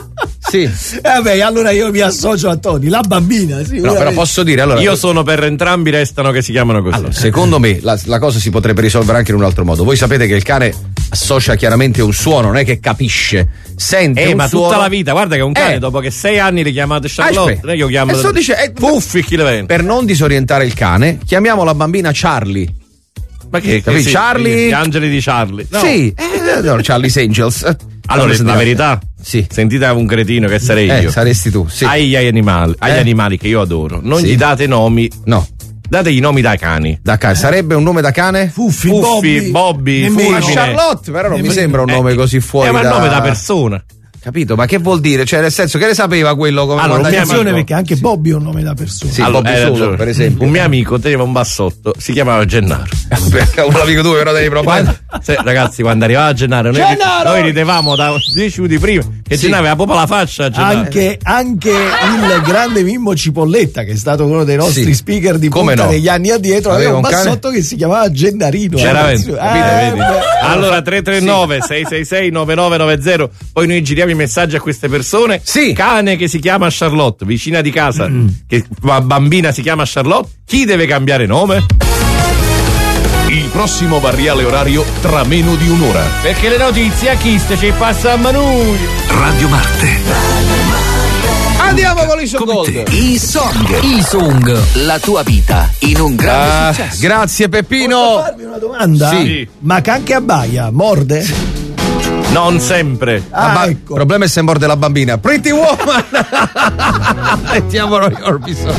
Sì. Eh, vabbè, allora io mi associo a Tony, la bambina, sì. No, però posso dire, allora. Io sono per entrambi, restano che si chiamano così. Allora, secondo me la, la cosa si potrebbe risolvere anche in un altro modo. Voi sapete che il cane associa chiaramente un suono, non è che capisce, sente Eh, un ma suono. tutta la vita, guarda che un cane Eh. dopo che sei anni li chiamate Charlotte, Aspetta. non è che io chiamo E sto dice- eh, Puffi chi le vende. Per non disorientare il cane, chiamiamo la bambina Charlie. Ma che, Capi? che sì, Charlie? Gli angeli di Charlie. No. Sì, eh, no, Charlie's Angels. Allora, Come si la dice? verità, sì. sentite un cretino che sarei Eh, io. saresti tu, sì. Agli animali, agli Eh. animali che io adoro, non Sì. gli date nomi. No. Dategli nomi da cani. Da cane. Sarebbe un nome da cane? Fuffi, Fuffi, Bobby, Bobby, nemmeno. Ma Fulmine. Charlotte, però non mi Nemmeno. sembra un nome Eh, così fuori. Eh, ma da... il nome da persona. Capito? Ma che vuol dire? Cioè, nel senso, che ne sapeva quello come Allora, quando un mio Attenzione, amico- perché anche Bobby è un nome da persona. Sì, Allora, Bobby hai Solo, ragione. per esempio. Un mio amico teneva un bassotto, si chiamava Gennaro. un amico tuo, però devi provare. Quando- se- ragazzi, quando arrivava Gennaro, noi, Gennaro! noi ridevamo da dieci minuti prima che Sì. Gennaro aveva proprio la faccia a Gennaro. Anche, anche il grande Mimmo Cipolletta, che è stato uno dei nostri Sì. speaker di Come punta no? negli anni addietro, aveva Aveva un un cane? bassotto che si chiamava Gennarino. Veramente, Eh, capite, vedi? beh. Allora tre tre nove sei sei sei nove nove nove zero, poi noi giriamo i messaggi a queste persone. Sì. Cane che si chiama Charlotte, vicina di casa, che la bambina si chiama Charlotte, chi deve cambiare nome? Il prossimo variale orario tra meno di un'ora. Perché le notizie a chi ste ci passiamo noi. Radio Marte. Andiamo con l'Iso Gold. I Song. I Song. La tua vita in un grande Ah, successo. grazie Posso Peppino. farvi una domanda? Sì. Ma canche abbaia, morde? Non sempre. Ah, Ma- ecco. Il problema è se morde la bambina. Pretty Woman. Mettiamo Roy Orbison.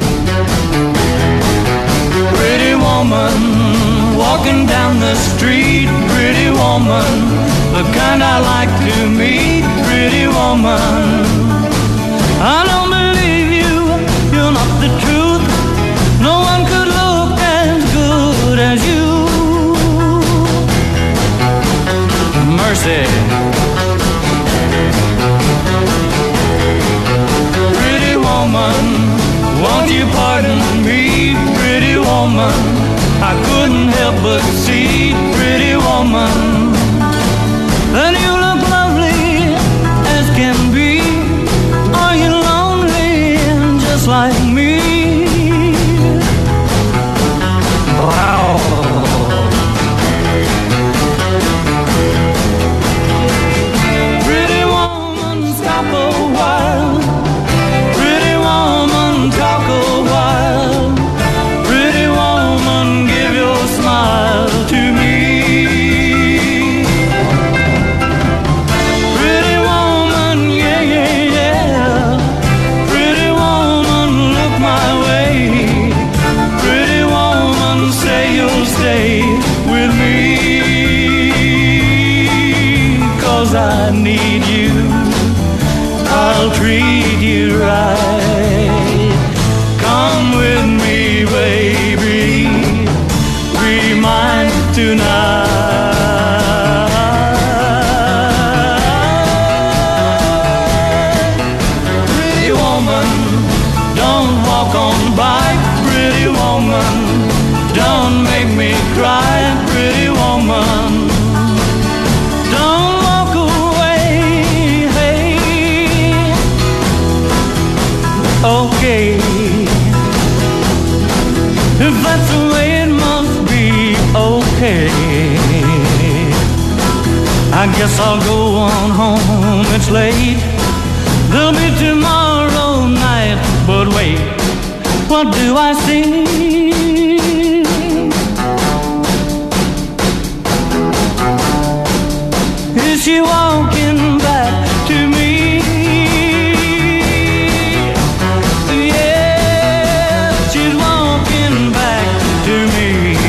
Pretty woman, walking down the street, pretty woman, the kind I like to meet, pretty woman. I don't believe you, you're not the truth, no one could look as good as you. Mercy. Pretty woman, won't you pardon me, pretty woman? I couldn't help but see, pretty woman, that you look lovely as can be. Are you lonely just like me? Wow. Pretty woman, stop a while. Pretty woman, talk a while. Pretty woman, give your smile to me. Pretty woman, yeah, yeah, yeah. Pretty woman, look my way. Pretty woman, say you'll stay with me. 'Cause I need you, I'll treat you right. Come with me, baby, be mine tonight. Pretty woman, don't walk on by, pretty woman, don't make me cry, pretty woman. Don't walk away, hey. Okay, if that's the way it must be, okay. I guess I'll go on home, it's late. There'll be tomorrow night, but wait, what do I see? Is she walking back to me? Yes, she's walking back to me.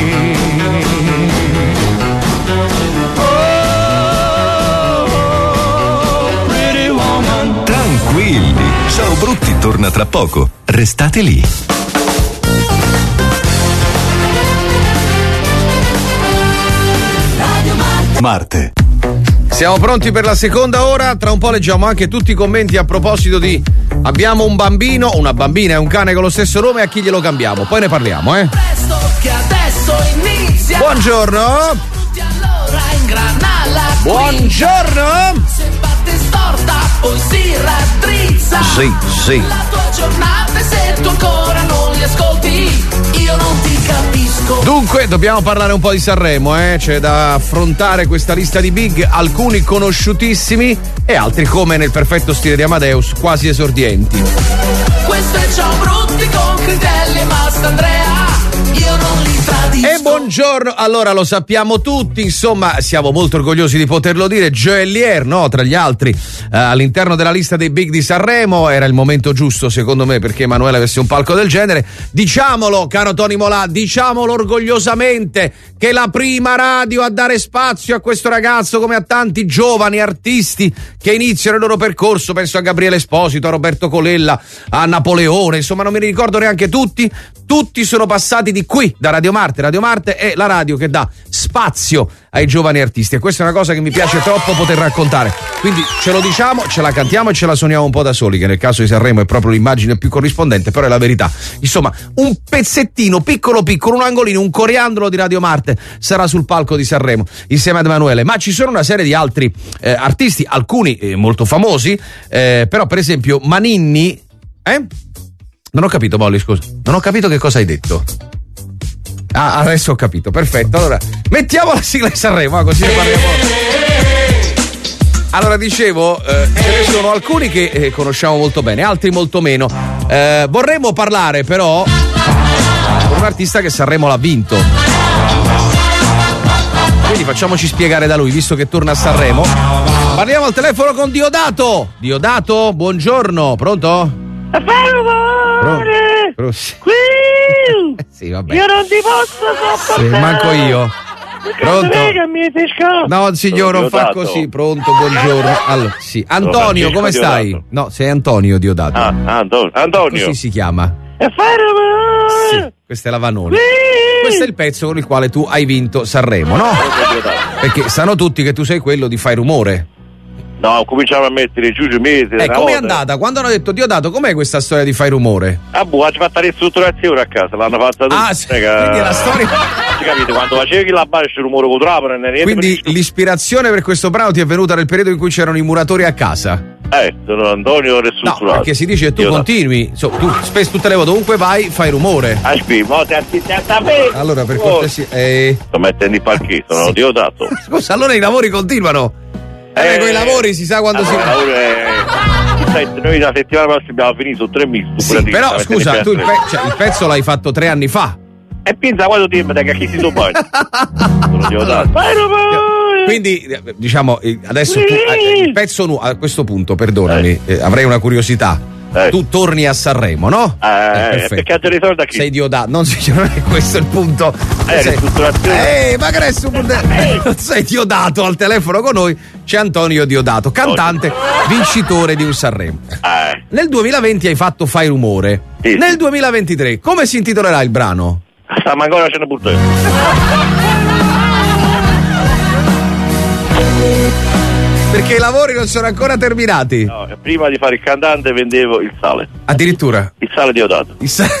Oh, pretty woman. Tranquilli, Ciao Brutti torna tra poco. Restate lì. Marte. Siamo pronti per la seconda ora, tra un po' leggiamo anche tutti i commenti a proposito di abbiamo un bambino, una bambina e un cane con lo stesso nome, a chi glielo cambiamo, poi ne parliamo, eh. Presto che adesso inizia. Buongiorno. Tutti allora ingrana la Buongiorno. Se batte storta poi si raddrizza. Sì, sì. La tua giornata, se tu ancora non li ascolti, io non ti capisco. Dunque, dobbiamo parlare un po' di Sanremo, eh? C'è da affrontare questa lista di big, alcuni conosciutissimi e altri, come nel perfetto stile di Amadeus, quasi esordienti. Questo è Ciao Brutti con Critelli e Mastandrea, io non li tradisco. E buongiorno, allora lo sappiamo tutti, insomma siamo molto orgogliosi di poterlo dire, Joelier, no, tra gli altri eh, all'interno della lista dei big di Sanremo, era il momento giusto secondo me perché Emanuele avesse un palco del genere. Diciamolo, caro Tony Molà, diciamolo orgogliosamente che la prima radio a dare spazio a questo ragazzo, come a tanti giovani artisti che iniziano il loro percorso, penso a Gabriele Esposito, a Roberto Colella, a Napoleone, insomma non me li ricordo neanche tutti, tutti sono passati di qui, da Radio Marte. Radio Marte è la radio che dà spazio ai giovani artisti e questa è una cosa che mi piace troppo poter raccontare, quindi ce lo diciamo, ce la cantiamo e ce la suoniamo un po' da soli, che nel caso di Sanremo è proprio l'immagine più corrispondente, però è la verità. Insomma, un pezzettino piccolo piccolo, un angolino, un coriandolo di Radio Marte sarà sul palco di Sanremo insieme ad Emanuele, ma ci sono una serie di altri eh, artisti, alcuni eh, molto famosi, eh, però per esempio Maninni, eh? Non ho capito, Molly, scusa, non ho capito che cosa hai detto. Ah, adesso ho capito, perfetto. Allora, mettiamo la sigla di Sanremo, così ne parliamo. Allora, dicevo, eh, ce ne sono alcuni che eh, conosciamo molto bene, altri molto meno. Eh, vorremmo parlare però con un artista che Sanremo l'ha vinto. Quindi facciamoci spiegare da lui, visto che torna a Sanremo. Parliamo al telefono con Diodato. Diodato, buongiorno, pronto? Pronto? Pronto? Qui! Sì, vabbè. Io non ti posso sopportare. Sì, manco io. Pronto? No, signor, non fa così. Pronto, buongiorno. Allora, sì. Antonio, come stai? No, sei Antonio Diodato. Ah, Antonio. Antonio. Così si chiama. E fai rumore! Sì, questa è la Vanoni. Questo è il pezzo con il quale tu hai vinto Sanremo, no? Perché sanno tutti che tu sei quello di Fai Rumore. No, cominciamo a mettere giù i mesi. E com'è andata? Quando hanno detto Diodato, com'è questa storia di Fai Rumore? Ah, boh, ci fatto la ristrutturazione a casa, l'hanno fatta tutti. Ah, sì, quindi è la storia. Ci capite, quando facevi la base c'è il rumore con trapano, niente. Quindi l'ispirazione per questo brano ti è venuta nel periodo in cui c'erano i muratori a casa? Eh, sono Antonio ristrutturato. No, perché si dice che tu Diodato. continui, so, tu spesso tutte le volte, dovunque vai, fai rumore. Aspetta, mo ti antiziato a me. Allora, per cortesia, eh... sto mettendo il parchetto, sono Diodato. Scusa, allora i lavori continuano. Eh, eh con i lavori si sa quando allora, si... Lavoro è... Sai, noi la settimana prossima abbiamo finito tre mesi. Sì, però scusa, tu il, pe- cioè, il pezzo l'hai fatto tre anni fa. E pensa quando ti che chi si sono allora, quindi diciamo adesso tu, il pezzo nu- a questo punto, perdonami, eh. Eh, avrei una curiosità. Eh. Tu torni a Sanremo, no? Eh, eh perché te risolvi da chi? Sei Diodato, non si non è questo il punto. Eh, sei... ristrutturazione. Eh, ma che adesso non sei Diodato al telefono con noi. C'è Antonio Diodato, cantante, vincitore di un Sanremo. Eh. Nel duemilaventi hai fatto Fai Rumore. Sì, Nel sì. duemilaventitré come si intitolerà il brano? Sta ma ancora ce ne butto io. Perché i lavori non sono ancora terminati. No, prima di fare il cantante vendevo il sale. Addirittura? Il sale Diodato. Il sa-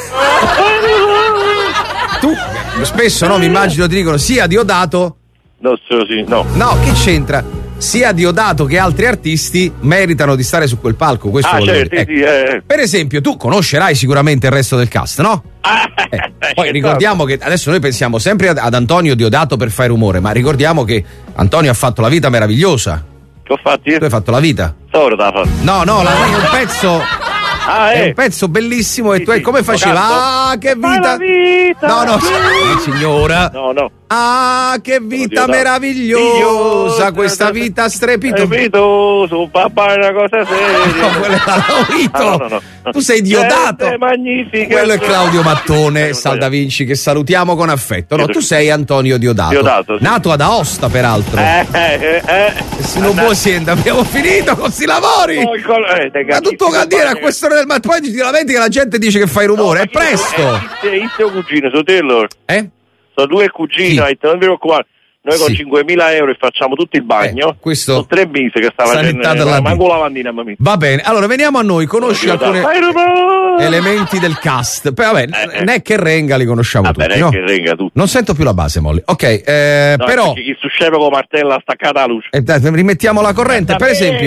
tu spesso no, mi immagino ti dicono sia Diodato. No, sì, no. No, che c'entra? Sia Diodato che altri artisti meritano di stare su quel palco. Questo ah, volevo certo, dire. sì, eh. Per esempio, tu conoscerai sicuramente il resto del cast, no? Eh, poi ricordiamo che adesso noi pensiamo sempre ad, ad Antonio Diodato per Fai Rumore, ma ricordiamo che Antonio ha fatto La Vita Meravigliosa. Che ho fatto io? Tu hai fatto La Vita? Solo da fare. No, no, la, è un pezzo. Ah, è eh. un pezzo bellissimo e sì, tu hai, sì, come faceva? Ah, che vita! vita No, no, no, signora. No, no. Ah, che vita meravigliosa, questa vita strepitosa. Strepitoso, papà è una cosa seria. No, quello è Laurito. Ah, no, no, no. Tu sei Diodato. È magnifica. Quello è Claudio Mattone, Sal Da Vinci, che salutiamo con affetto. No, tu sei Antonio Diodato. Diodato, sì. Nato ad Aosta, peraltro. Eh, eh, eh. Se non può siente, abbiamo finito con sti lavori. Oh, il col- eh, Ma tutto cantiere a quest'ora del mattino. Poi ti lamenti che la gente dice che fai rumore. No, è presto. Eh, il tuo cugino, sono te loro. Eh? Sono due cugini, non vi preoccupare. Noi con Sì. cinquemila euro facciamo tutto il bagno. Eh, questo sono tre mesi che sta facendo. la Manco lavandina, mamma mia. Va bene, allora veniamo a noi. Conosci alcuni elementi del cast? Poi vabbè, eh, eh. Neck e Renga li conosciamo Vabbè, tutti, Neck no? e Renga tutti. Non sento più la base, Molly. Ok, eh, No, però chi susceva con martella staccata la luce. eh, dai, rimettiamo la corrente. Per esempio,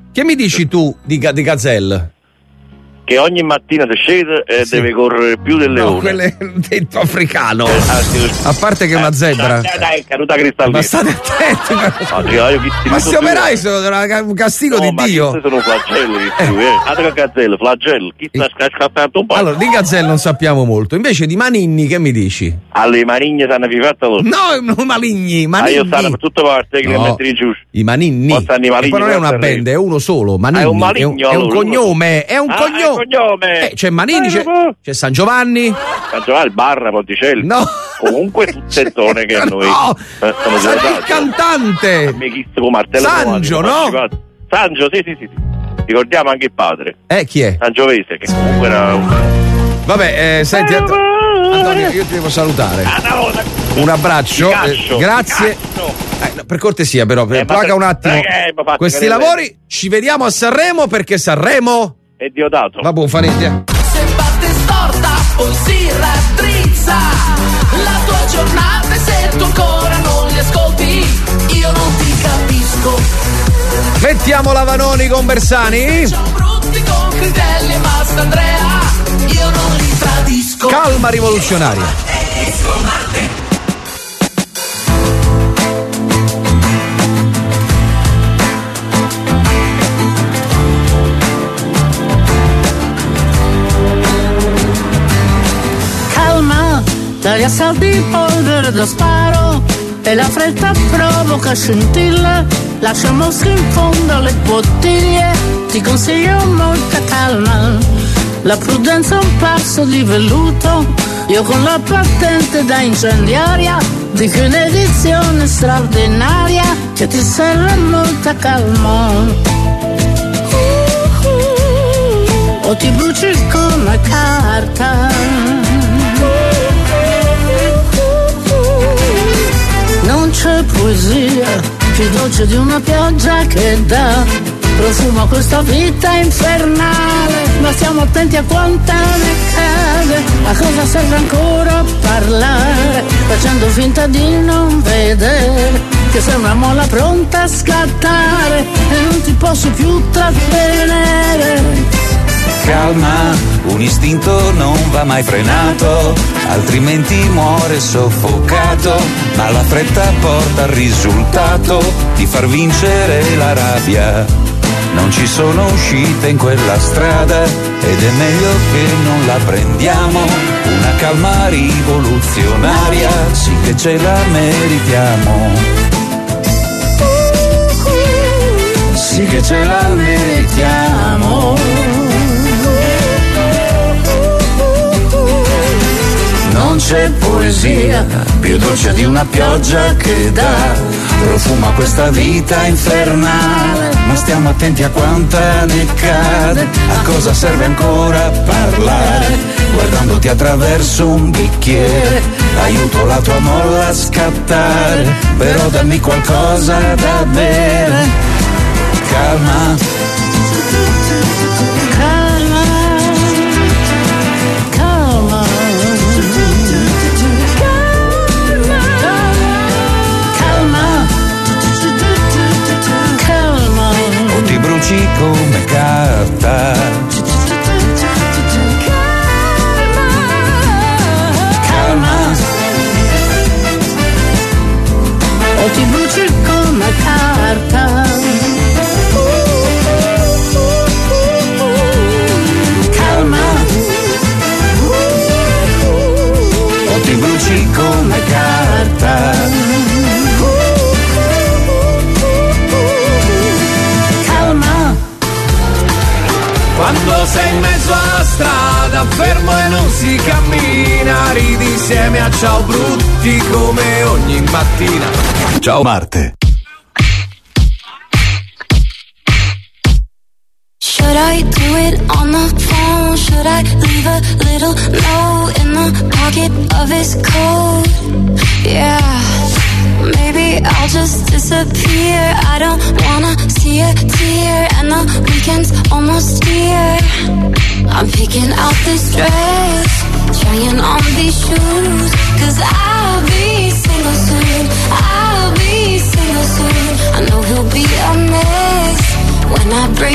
Che mi dici tu di, di Gazelle? Che ogni mattina si scende e Sì. deve correre più del No, leone. quelle detto africano. Eh, ah, sì. A parte che è una zebra. Dai, dai, caduta cristallina. Ma state attenti. No, io- io- io- Ma sti io- operai sono un castigo No, di ma Dio. questi sono flagelli, eh. eh. Altro che gazelle, flagello. Chi sta sca- scattando un po'? Allora, di Gazelle non sappiamo molto. Invece di Maninni che mi dici? Alle manigne sanno fifatta loro. No, no, Maligni, Ah, Maninni. io stanno per tutte parti che li No. mettere giù. I Maninni. Forse hanno i E Maligni poi non è una per band, è uno solo. Maninni. Ah, è un è maligno, un, è un allora, cognome. È un Ah, cognome. è un cognome. Eh, c'è Maninni, c'è, c'è San Giovanni. San Giovanni, Barra, Ponticelli. No. Comunque tutte zone che a noi No. eh, sono Sai il giocate. cantante. Mi chiesto come Martello Sangio, Giovanni, no? come Sangio, sì, sì, sì, sì. Ricordiamo anche il padre. Eh, chi è? Sangiovese, che comunque era un... Vabbè, eh, senti, Ant- Antonio, io ti devo salutare. Un abbraccio, Ti caccio, eh, grazie. Eh, no, per cortesia, però, per- Eh, ma placa per- un attimo. eh, che mi fate Questi cadere. lavori ci vediamo a Sanremo perché Sanremo. È Diodato. Va buon Fanetti. Se parte storta, poi si raddrizza la tua giornata e se tu ancora non li ascolti, io non ti capisco. Mettiamo la Vanoni con Bersani. Brutti con Critelli e Mastandrea, io non li tradisco. Calma rivoluzionaria. Calma, dagli assalti polvere da sparo e la fretta provoca scintille. Lascia mosche in fondo alle bottiglie, ti consiglio molta calma. La prudenza è un passo di velluto, io con la patente da incendiaria dico in edizione straordinaria che ti serve molta calma. O ti bruci come carta. Non c'è poesia più dolce di una pioggia che dà profumo a questa vita infernale, ma stiamo attenti a quanta ne cade. A cosa serve ancora parlare, facendo finta di non vedere che sei una molla pronta a scattare e non ti posso più trattenere. Calma, un istinto non va mai frenato, altrimenti muore soffocato, ma la fretta porta al risultato di far vincere la rabbia. Non ci sono uscite in quella strada ed è meglio che non la prendiamo, una calma rivoluzionaria, sì che ce la meritiamo. Sì che ce la meritiamo. Non c'è poesia più dolce di una pioggia che dà profumo a questa vita infernale, ma stiamo attenti a quanta ne cade. A cosa serve ancora parlare, guardandoti attraverso un bicchiere, aiuto la tua molla a scattare, però dammi qualcosa da bere. Calma. Bruci come carta. Calma. O ti bruci come carta. Calma. O ti bruci come carta. Quando sei in mezzo alla strada, fermo e non si cammina, ridi insieme a ciao brutti come ogni mattina. Ciao Marte. Should I do it on the phone? Should I leave a little note in the pocket of his coat? Yeah, maybe I'll just disappear. I don't wanna see a tear, and the weekend's almost here. I'm picking out this dress, trying on these shoes, cause I'll be single soon, I'll be single soon. I know he'll be a mess when I break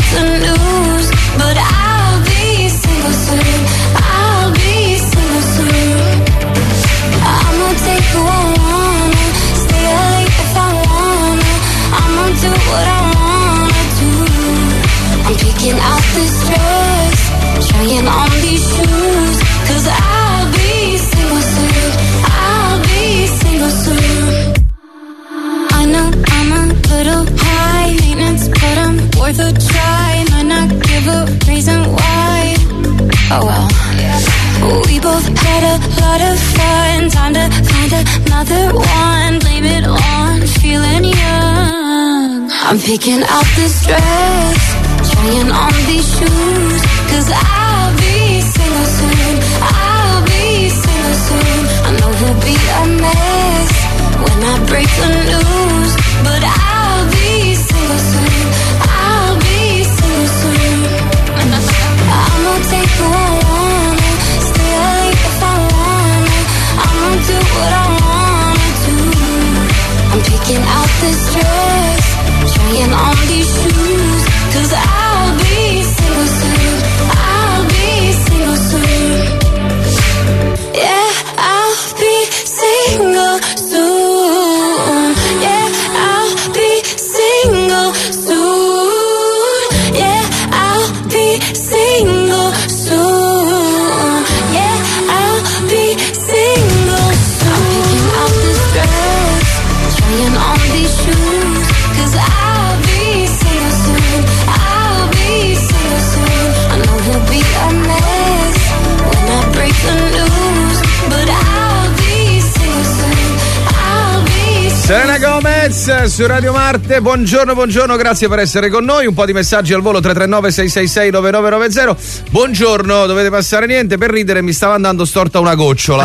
both had a lot of fun. Time to find another one. Blame it on feeling young. I'm picking out this dress, trying on these shoes, 'cause I'll be single soon. I'll be single soon. I know he'll be a mess when I break the news, but I'll be single soon. I'll be single soon. I'ma take who I wanna, stay late if I wanna. I'ma do what I wanna do. I'm picking out this dress, trying on these shoes, 'cause I'll be single soon. I'll be single soon. Yeah, I'll be single soon. Yeah, I'll be single soon. Yeah, I'll be single soon. Yeah, I'll be single soon. I'm picking out this dress, trying on these shoes, 'cause I'll be single soon. I'll be single soon. I know he'll be a mess when I break the news, but I'll be single soon. I'll be Selena Gomez su Radio Marte, buongiorno, buongiorno, grazie per essere con noi. Un po' di messaggi al volo tre tre nove sei sei sei nove nove nove zero. Buongiorno, dovete passare niente, per ridere mi stava andando storta una gocciola.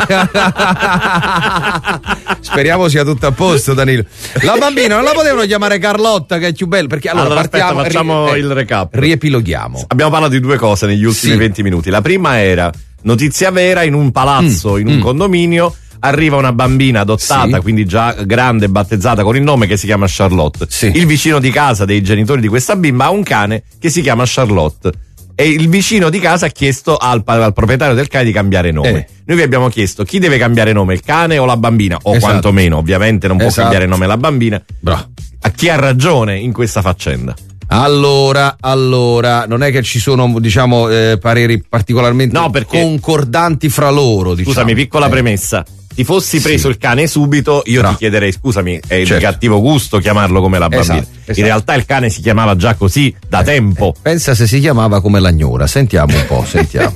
Speriamo sia tutto a posto, Danilo. La bambina non la potevano chiamare Carlotta, che è più bella, perché allora, allora partiamo, aspetta, facciamo ri- il recap. Riepiloghiamo. Abbiamo parlato di due cose negli ultimi Sì. venti minuti. La prima era notizia vera: in un palazzo, Mm, in un mm. condominio arriva una bambina adottata, Sì. quindi già grande, battezzata con il nome, che si chiama Charlotte. Sì. Il vicino di casa dei genitori di questa bimba ha un cane che si chiama Charlotte. E il vicino di casa ha chiesto al, al proprietario del cane di cambiare nome. Eh. Noi vi abbiamo chiesto chi deve cambiare nome, il cane o la bambina? O Esatto. quantomeno, ovviamente non può Esatto. cambiare nome la bambina. Bra. A chi ha ragione in questa faccenda? Allora, allora, non è che ci sono, diciamo, eh, pareri particolarmente No, perché- concordanti fra loro, diciamo. Scusami, piccola Eh. premessa. Ti fossi preso Sì. il cane subito, io No. ti chiederei scusami, è Certo. di cattivo gusto chiamarlo come la bambina. Esatto, esatto. In realtà il cane si chiamava già così da tempo. Pensa se si chiamava come la gnora. Sentiamo un po', sentiamo.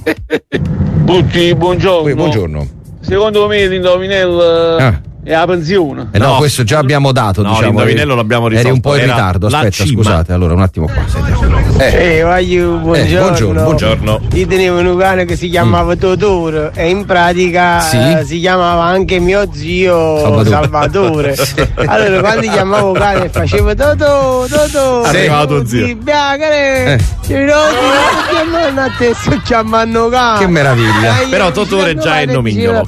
Tutti, buongiorno. Poi, buongiorno. Secondo me l'indovinello Ah. è la pensione. Eh no, No. questo già abbiamo dato, No, diciamo. l'indovinello eri- l'abbiamo Eri risolto, un po' in era ritardo, la aspetta, cima. scusate. Allora, un attimo qua, sentiamo. Eh, Eh, voglio, buongiorno. buongiorno, buongiorno. Io tenevo un cane che si chiamava Totoro e in pratica Sì. eh, si chiamava anche mio zio Salvatore. Salvatore. Sì. Allora quando chiamavo cane facevo Totò, Totò. Arrivava tuo zio. Sì, biacare. Eh. Ci chiamano a te, sto chiamando cane. Che meraviglia. Dai, Però Totoro è già il nomignolo.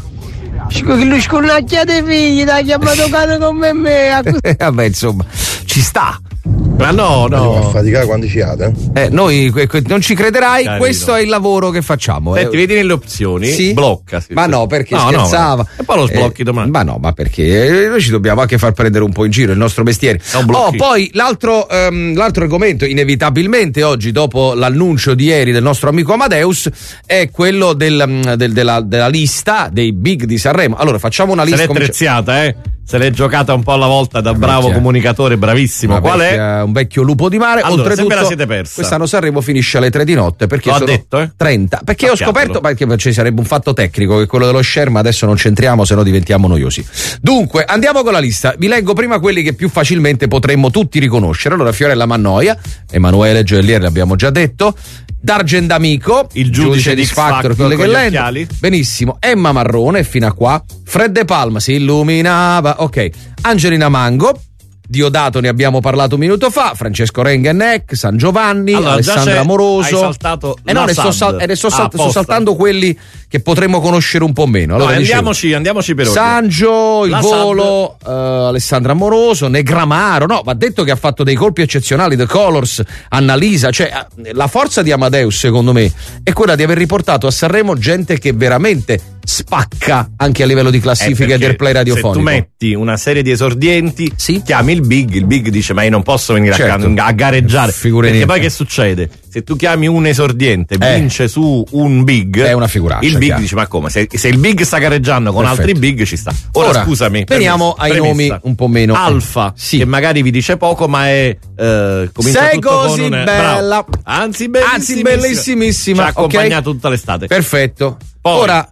Lui scornacchia dei figli, ti ha chiamato cane come me. Eh, vabbè, insomma, ci sta. Ma no, no. faticare quando fiate. Eh, noi que- que- non ci crederai, Carino. questo è il lavoro che facciamo. Senti, eh. vedi nelle opzioni? Sì? Blocca. sì, Ma sì. no, perché No, no, scherzava. ma- e poi lo sblocchi Eh, domani. Ma no, ma perché eh, noi ci dobbiamo anche far prendere un po' in giro il nostro mestiere. Non Oh, blocchi. poi l'altro, ehm, l'altro argomento, inevitabilmente oggi, dopo l'annuncio di ieri del nostro amico Amadeus, è quello del, mm, del- della, della lista dei big di Sanremo. Allora, facciamo una Se lista. l'è comincia- treziata, eh? Se l'è giocata un po' alla volta da Ma bravo perché- comunicatore, bravissimo. Ma Qual perché è? un vecchio lupo di mare. Allora, Oltretutto, se ve la siete persa. quest'anno Sanremo finisce alle tre di notte perché Lo ha sono detto, eh? trenta. Perché ho Sappiatelo. scoperto, perché ci sarebbe un fatto tecnico, che quello dello share, ma adesso non c'entriamo, se no diventiamo noiosi. Dunque, andiamo con la lista. Vi leggo prima quelli che più facilmente potremmo tutti riconoscere. Allora, Fiorella Mannoia, Emanuele Gioellier, l'abbiamo già detto. Dargen D'Amico, Il giudice di X Factor Kille con gli Kellend. occhiali. Benissimo. Emma Marrone, fino a qua. Fred De Palma si illuminava. Ok. Angelina Mango. Diodato, ne abbiamo parlato un minuto fa. Francesco Rengenek, San Giovanni, Allora, già Alessandra c'è- Amoroso. hai saltato eh no, la ne sto, S A D. sal- eh, ne sto Ah, sal- sto apposta. saltando quelli che potremmo conoscere un po' meno. Allora, No, dicevo, andiamoci, andiamoci per ordine. Sangio, il La S A D. volo, eh, Alessandra Amoroso, Negramaro. No, va detto che ha fatto dei colpi eccezionali. The Colors, Annalisa. Cioè, eh, la forza di Amadeus, secondo me, è quella di aver riportato a Sanremo gente che veramente spacca anche a livello di Eh, classifica e perché del play radiofonico. Se tu metti una serie di esordienti, Sì. chiami il big, il big dice ma io non posso venire a Certo. can- a, gareggiare. Figure Perché niente. poi che succede? Se tu chiami un esordiente, Eh. vince su un big, È una figuraccia, il big chiaro. dice ma come? Se, se il big sta gareggiando con Perfetto. altri big ci sta. Ora, Ora, scusami, veniamo premessa, ai premessa. nomi un po' meno. Alfa, Sì. che magari vi dice poco ma è eh, comincia Sei tutto così con un, bella. bravo. Anzi bellissimissima. Anzi, bellissimissima. Ci ha ok? accompagnato tutta l'estate. Perfetto. Poi, Ora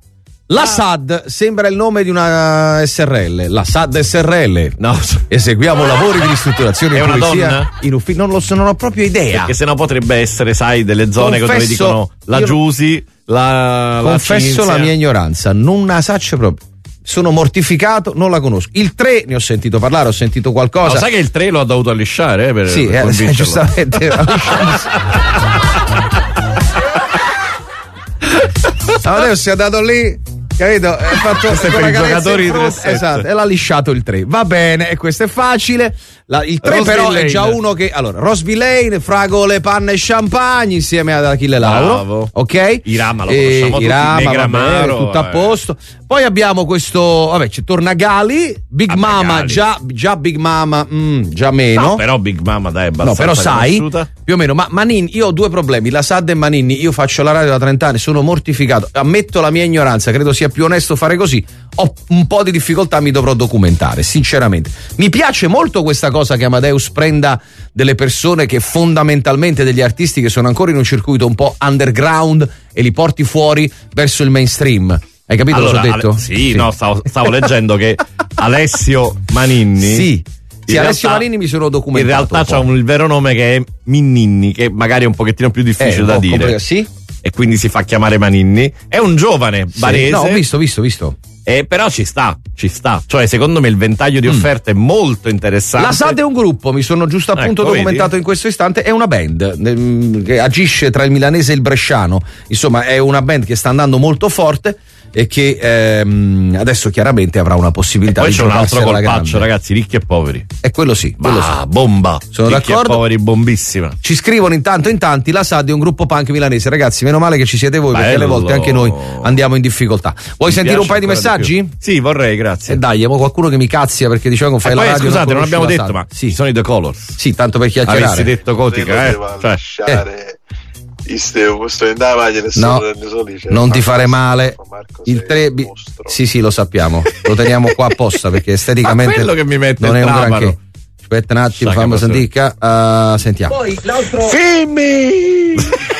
La S A D sembra il nome di una S R L, la S A D S R L. No. Eseguiamo lavori di ristrutturazione È e una pulizia donna? in ufficio. Non lo so, non ho proprio idea. Perché sennò potrebbe essere, sai, delle zone Confesso, dove dicono la io- Giusy, la Confesso la, la, Cinzia. mia ignoranza, non la saccio proprio. Sono mortificato, non la conosco. Il tre ne ho sentito parlare, ho sentito qualcosa. Ma sai che il tre lo ha dovuto allisciare, eh, per, Sì, per eh, convincerlo. giustamente. Adesso si è andato lì, capito? Ha fatto Questo è con per la i carezza giocatori in fronte, tre sette. esatto, e l'ha lisciato il tre. Va bene, e questo è facile. La- il tre Roseville però è già Lane. uno che allora, Roseville Lane, fragole, panna e champagne insieme ad Achille Lauro. Bravo. Ok? Irama lo E conosciamo tutti, Irama, va bene, Negramaro, tutto a eh. posto. Poi abbiamo questo, vabbè, c'è Tornagali, Big Vabbè, Mama, Gali. già, già Big Mama, mm, già meno. No, però Big Mama dai, è No, abbastanza però sai, conosciuta. più o meno, ma Manin, io ho due problemi, la S A D e Maninni, io faccio la radio da trenta anni, sono mortificato, ammetto la mia ignoranza, credo sia più onesto fare così, ho un po' di difficoltà, mi dovrò documentare, sinceramente. Mi piace molto questa cosa che Amadeus prenda delle persone che fondamentalmente, degli artisti che sono ancora in un circuito un po' underground e li porti fuori verso il mainstream. Hai capito Allora, cosa ho detto? Ale- sì, no, stavo, stavo leggendo che Alessio Maninni. Sì. Sì, in Alessio realtà- Maninni mi sono In documentato. realtà un c'ha po'. un, il vero nome che è Minninni, che magari è un pochettino più difficile Eh, da un po' dire. complicato, sì? E quindi si fa chiamare Maninni. È un giovane Sì. barese. No, ho visto, visto, visto. Eh, però ci sta, ci sta. Cioè, secondo me il ventaglio Mm. di offerte è molto interessante. La S A D è un gruppo, mi sono giusto appunto Ecco, documentato vedi? in questo istante, è una band ehm, che agisce tra il milanese e il bresciano, insomma è una band che sta andando molto forte e che ehm, adesso chiaramente avrà una possibilità Poi di c'è un altro giocarsela alla colpaccio, grande. ragazzi, ricchi e poveri. E quello sì, quello Ma sì. bomba. Sono Ricchi d'accordo. e poveri, bombissima. Ci scrivono intanto in tanti, la S A D è un gruppo punk milanese, ragazzi, meno male che ci siete voi perché alle Bello. volte anche noi andiamo in difficoltà. Vuoi Mi sentire un piace paio di ancora di messaggi? più. Sì, vorrei, grazie. E dai, mo qualcuno che mi cazzia perché diceva che non fai E la poi radio. scusate, non conosci abbiamo la detto, S A D. ma sì, sono i The Colors. Sì, tanto per chiacchierare. Avessi detto Cotica, eh. Cioè, lasciare Isteo, questo in Davide No, non ti fare male. Il tre bi- sì, sì, lo sappiamo. Lo teniamo qua apposta perché esteticamente Ma quello che mi mette non è il un trapano. granché. Aspetta un attimo, Sai che fammi posso- sentire. Uh, sentiamo. Poi l'altro. Filmi!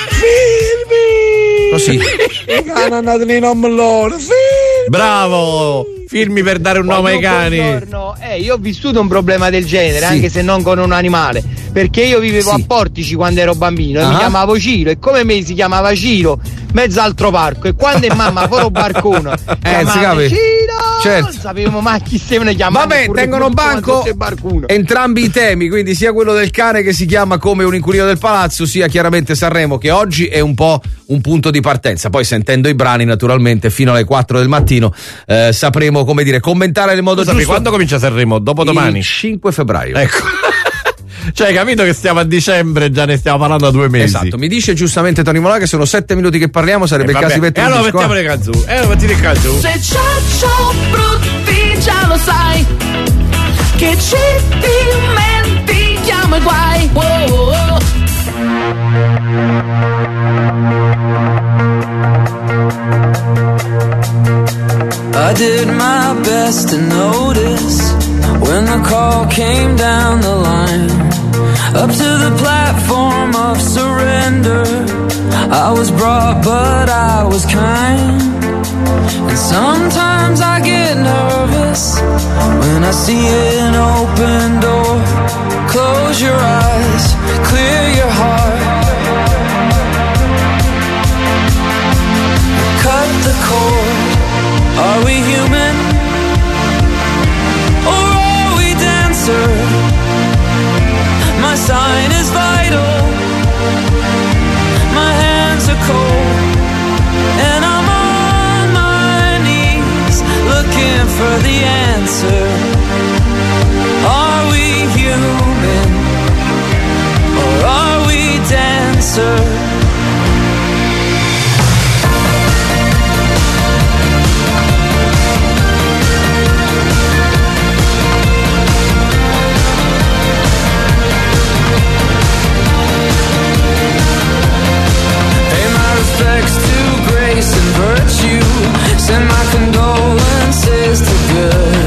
Filmi! Così. I cani andati nei nommelloni, filmi! Bravo! Filmi per dare un nome ai cani. Buongiorno. Eh, io ho vissuto un problema del genere, Sì. anche se non con un animale, perché io vivevo Sì. a Portici quando ero bambino e mi Ah. chiamavo Ciro e come me si chiamava Ciro, mezzo altro parco e quando è mamma fuori barcone, Eh, si capi? Ciro, Certo. sapevamo ma chi se ne chiamava. Vabbè, tengono banco entrambi i temi, quindi sia quello del cane che si chiama come un inquilino del palazzo, sia chiaramente Sanremo che oggi è un po' un punto di partenza. Poi sentendo i brani naturalmente fino alle quattro del mattino eh, sapremo, come dire, commentare nel modo Scusami, giusto. quando comincia Sanremo? Dopodomani? Il cinque febbraio. Ecco. Cioè, hai capito che stiamo a dicembre, già ne stiamo parlando da due mesi. Esatto, mi dice giustamente Tony Mola che sono sette minuti che parliamo, sarebbe Eh, il caso di vabbè. mettere E un allora disco. mettiamo le canzoni. E allora metti le canzoni. Se c'è ciò brutti già lo sai, che ci dimentichiamo i guai. Oh, oh, oh. I did my best to notice when the call came down the line. Up to the platform of surrender, I was brought but I was kind. And sometimes I get nervous when I see an open door. Close your eyes, clear your heart. Cut the cord. Are we human? Or are we dancer? My sign is vital. My hands are cold. And I'm on my knees looking for the answer. Are we human? Or are we dancer? Respects to grace and virtue. Send my condolences to good.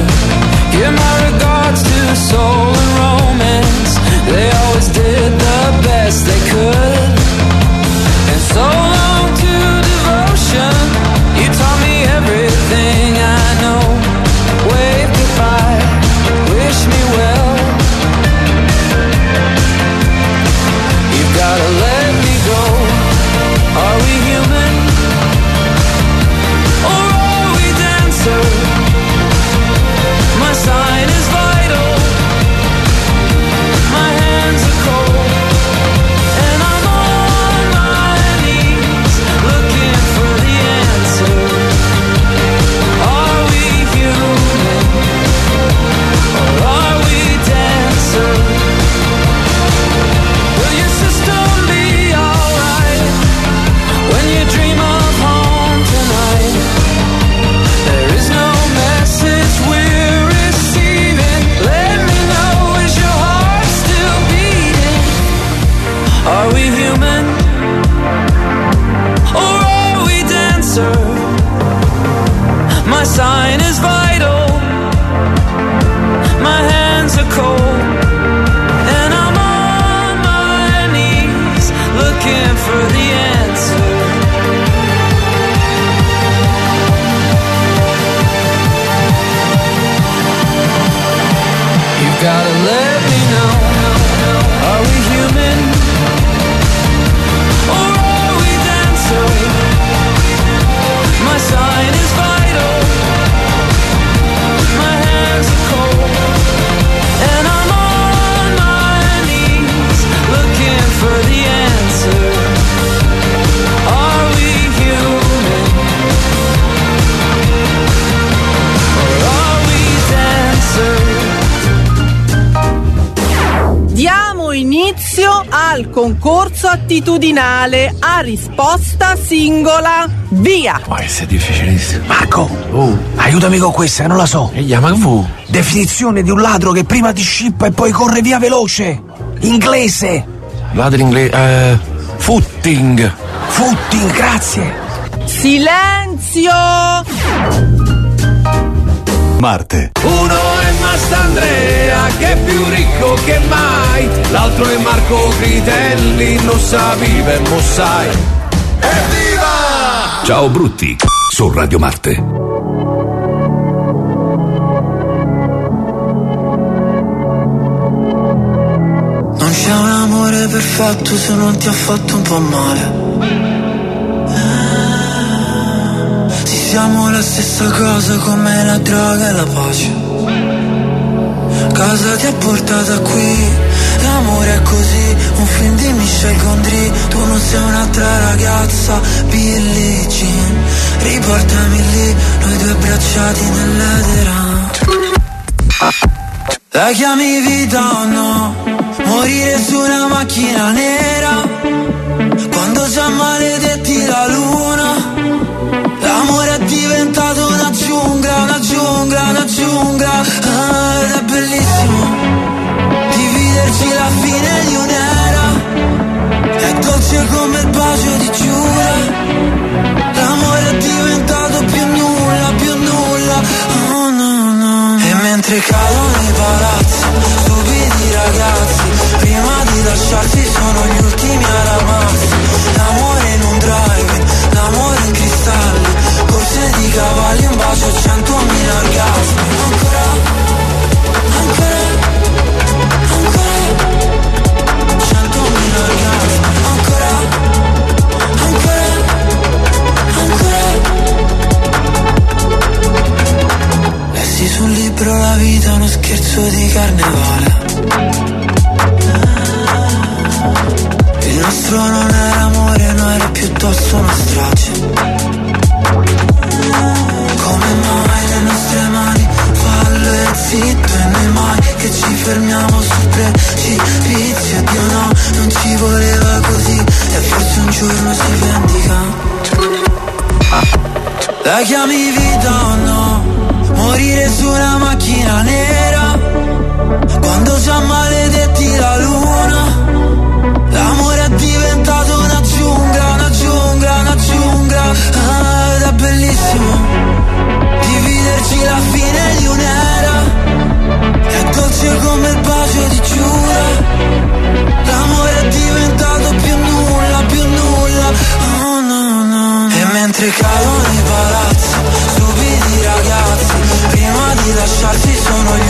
My sign is vital. My hands are cold, and I'm on my knees looking for the answer. You've gotta let me know, are we human or are we dancer? My sign is vital, my hands are cold, and I'm on my knees looking for the answer. Are we human or are we dancer? Diamo inizio al concorso attitudinale a risposta singola. Via! Può essere difficilissimo. Marco, oh, aiutami con questa, che non la so. E chiama fu. Definizione di un ladro che prima ti scippa e poi corre via veloce. Inglese. Ladro inglese. Eh, footing. Footing, grazie. Silenzio! Marte. Uno è Mastandrea che è più ricco che mai, l'altro è Marco Critelli, non sa vive e mo sai. Evviva! Ciao Brutti, su Radio Marte. Non c'è un amore perfetto se non ti ha fatto un po' male. Siamo la stessa cosa come la droga e la pace. Cosa ti ha portata qui? L'amore è così, un film di Michel Gondry. Tu non sei un'altra ragazza, Billie Jean. Riportami lì, noi due abbracciati nell'edera. La chiami vita o no? Morire su una macchina nera quando già maledetti la luna. L'amore è diventato una giungla, una giungla, una giungla, ah, ed è bellissimo dividerci la fine di un'era. È dolce come il bacio di Giura. L'amore è diventato più nulla, più nulla, oh no no. E mentre cadono i palazzi, stupidi ragazzi, prima di lasciarsi sono gli ultimi ad amarsi. L'amore in un drive, l'amore in cristalli, corse di cavalli, un bacio, centomila orgasmi. Ancora, ancora, ancora, centomila orgasmi. Ancora, ancora, ancora. Lessi sul libro La vita è uno scherzo di carnevale. Il nostro non era amore, no, era piuttosto una strage. Come mai le nostre mani fallo e zitto, e noi mai che ci fermiamo sul precipizio. Dio no, non ci voleva così, e forse un giorno si vendica. La chiami vita o no? Morire su una macchina nera quando già maledetti la luna. L'amore è diventato una giungla, una giungla, una giungla, ah, ed è bellissimo dividerci la fine di un'era. È dolce come il bacio di Giura. L'amore è diventato più nulla, più nulla, oh no no. E mentre cadono i palazzi, stupidi ragazzi, prima di lasciarsi sono gli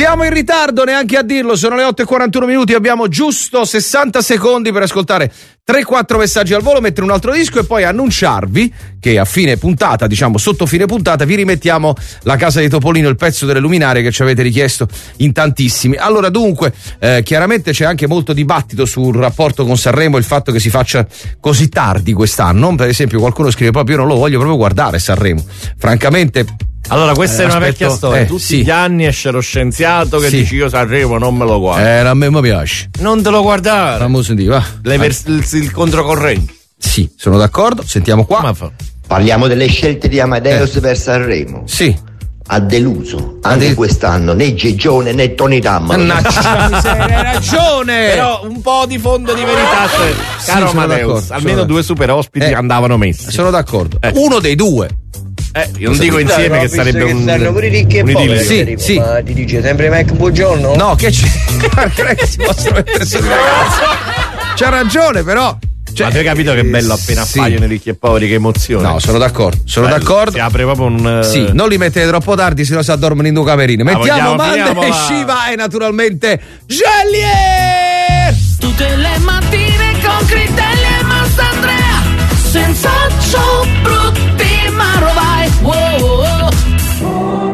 Siamo in ritardo, neanche a dirlo, sono le otto e quarantuno minuti, abbiamo giusto sessanta secondi per ascoltare tre quattro messaggi al volo, mettere un altro disco e poi annunciarvi che a fine puntata, diciamo sotto fine puntata, vi rimettiamo La Casa di Topolino, il pezzo delle luminarie che ci avete richiesto in tantissimi. Allora dunque, eh, chiaramente c'è anche molto dibattito sul rapporto con Sanremo, il fatto che si faccia così tardi quest'anno. Per esempio qualcuno scrive proprio io non lo voglio proprio guardare Sanremo, francamente. Allora, questa eh, è una aspetto, vecchia storia. eh, Tutti sì. gli anni esce lo scienziato che Sì. dice io Sanremo non me lo guardo. Eh, a me mi piace. Non te lo guardare. Fammi sentire, va. Le vers- il, il controcorrente. Sì, sono d'accordo, sentiamo qua. Ma fa- Parliamo delle scelte di Amadeus Eh. per Sanremo. Sì. Ha deluso anche del- quest'anno né Gigione né Tony Tam. Mannaggia miseria, hai ragione. Però un po' di fondo di verità c'è. Sì, Caro sono Amadeus, d'accordo, almeno sono due super ospiti Eh. andavano messi. Sono d'accordo. Eh. Uno dei due. Eh, io non dico insieme che sarebbe un, stanno pure ricchi e un poveri, idillio. Sì, Enrico, sì. ma ti dice sempre Mike buongiorno? No, che c'è? Non è che si possono mettere su di ragazzi. C'ha ragione, però. Cioè, Ma tu hai capito che bello appena sì. appaiono i ricchi e poveri, che emozione. No, sono d'accordo. Sono Bello, d'accordo. Si apre proprio un. Sì, non li mettete troppo tardi, se no si addormono in due camerine. Ah, Mettiamo vogliamo, Mande e finiamola. Shiva e naturalmente Gelie! Tutte le mattine con Critelli e Mastandrea, senza ciò brutti ma rovai. Wow, wow, wow.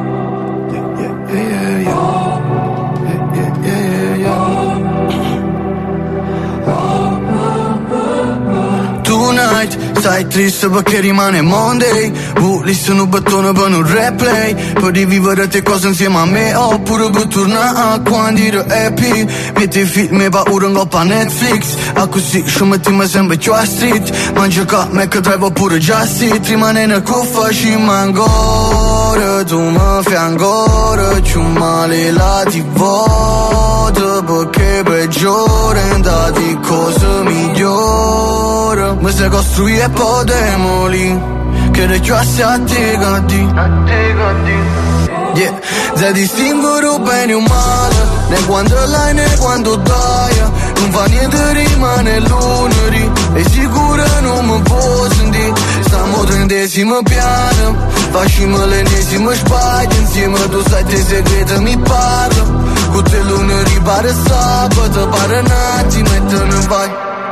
Tonight, stai triste perché rimane Monday. Vulli sono battone per un replay, per rivivere te cose insieme a me, oppure per tornare a quando ero happy. Metti film e paura in coppa a Netflix, a così ci mettiamo sempre giù a street. Mangia me che drive pure Just Eat, rimane nel cuffa ci ancora. Tu mi fai ancora più male la ti voto, perché peggiore andati cose migliore. Mi sai costruire e poi demoli, che le giuste a te cadi. Yeah, se distinguere bene o male, né quando l'hai né quando dai. Non fa niente rimane lunedì, e sicuro non mi può sentire. Stiamo trentesimo piano, facciamo l'ennesimo sbaglio insieme. Tu sai te segreti mi parla, con te lunedì pare sabato, pare un attimo e te ne vai.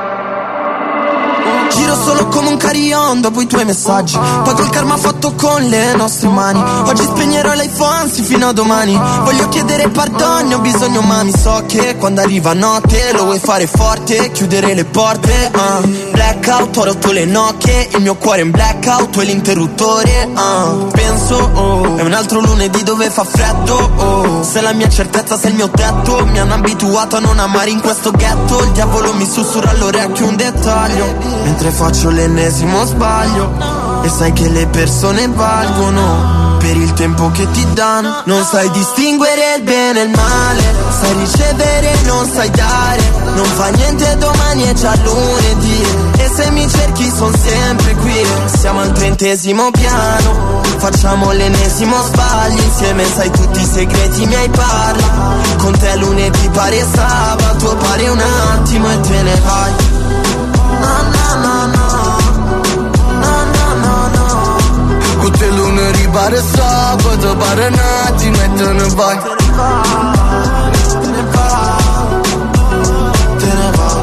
Giro solo come un carillon dopo i tuoi messaggi, poi col karma fatto con le nostre mani. Oggi spegnerò l'iPhone, anzi fino a domani. Voglio chiedere perdono, ho bisogno mami. So che quando arriva notte lo vuoi fare forte, chiudere le porte, uh. Blackout, ho rotto le nocche, il mio cuore in blackout, tu è l'interruttore, uh. Penso, oh, è un altro lunedì dove fa freddo, oh. Se la mia certezza sei il mio tetto, mi hanno abituato a non amare in questo ghetto. Il diavolo mi sussurra all'orecchio un dettaglio, mentre faccio l'ennesimo sbaglio, e sai che le persone valgono per il tempo che ti danno. Non sai distinguere il bene e il male, sai ricevere e non sai dare. Non fa niente domani è già lunedì, e se mi cerchi son sempre qui. Siamo al trentesimo piano, facciamo l'ennesimo sbaglio insieme. Sai tutti i segreti miei parla, con te lunedì pare sabato, pare un attimo e te ne vai. No, no, no, no. No, no, no, no. Con te lunedì pare sabato, pare un attimo e te ne vai. Te ne vai, te ne vai,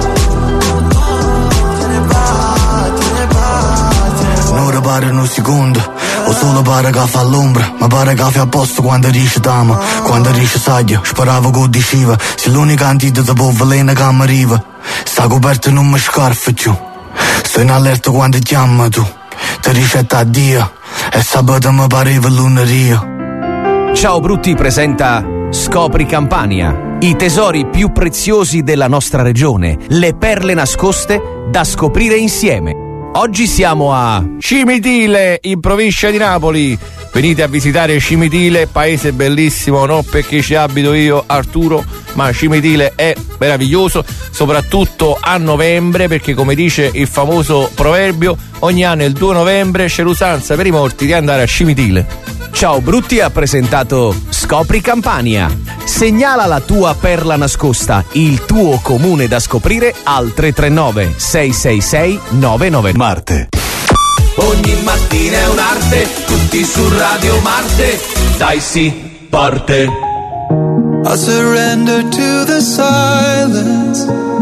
te ne vai, te ne vai, te ne vai. Un'ora pare un secondo, o solo pare che fa l'ombra, ma pare che fa a posto quando riesce t'ama. Quando riesce saggio, speravo che diceva, se l'unica antidoto può veleno che mi arriva. Sta coperto non mi scarfa più, sto in allerta quando chiama tu. Ti ricetta addio, e sabato mi pareva lunedì. Ciao Brutti presenta Scopri Campania, i tesori più preziosi della nostra regione, le perle nascoste da scoprire insieme. Oggi siamo a Cimitile, in provincia di Napoli. Venite a visitare Cimitile, paese bellissimo, non perché ci abito io, Arturo, ma Cimitile è meraviglioso, soprattutto a novembre, perché come dice il famoso proverbio, ogni anno il due novembre c'è l'usanza per i morti di andare a Cimitile. Ciao Brutti ha presentato Scopri Campania. Segnala la tua perla nascosta, il tuo comune da scoprire al tre tre nove sei sei sei nove nove. Marte. Ogni mattina è un'arte, tutti su Radio Marte. Dai sì, parte. I'll surrender to the silence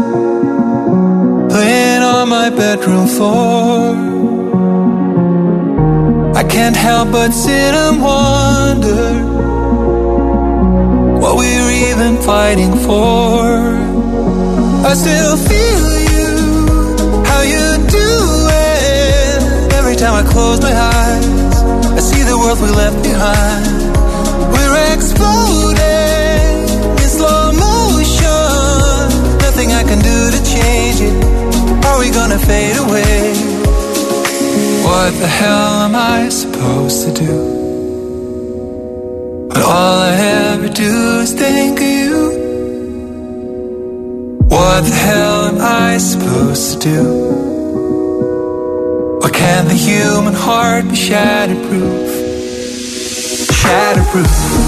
playing on my bedroom floor. I can't help but sit and wonder what we're even fighting for. I still feel you, how you do it. Every time I close my eyes, I see the world we left behind. We're exploding in slow motion. Nothing I can do to change it. Are we gonna fade away? What the hell am I supposed to do? But all I ever do is think of you. What the hell am I supposed to do? Or can the human heart be shatterproof? Shatterproof.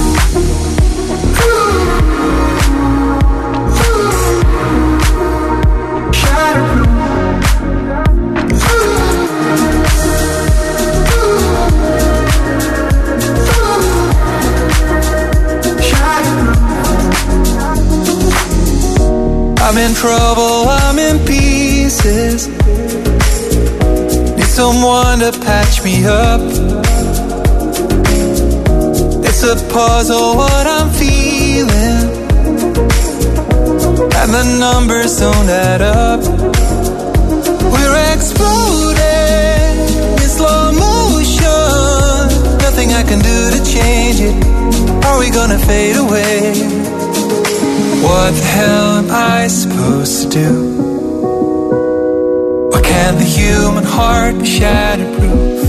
I'm in trouble, I'm in pieces. Need someone to patch me up. It's a puzzle what I'm feeling, and the numbers don't add up. We're exploding in slow motion. Nothing I can do to change it. Are we gonna fade away? What the hell am I supposed to do? Or can the human heart be shatterproof?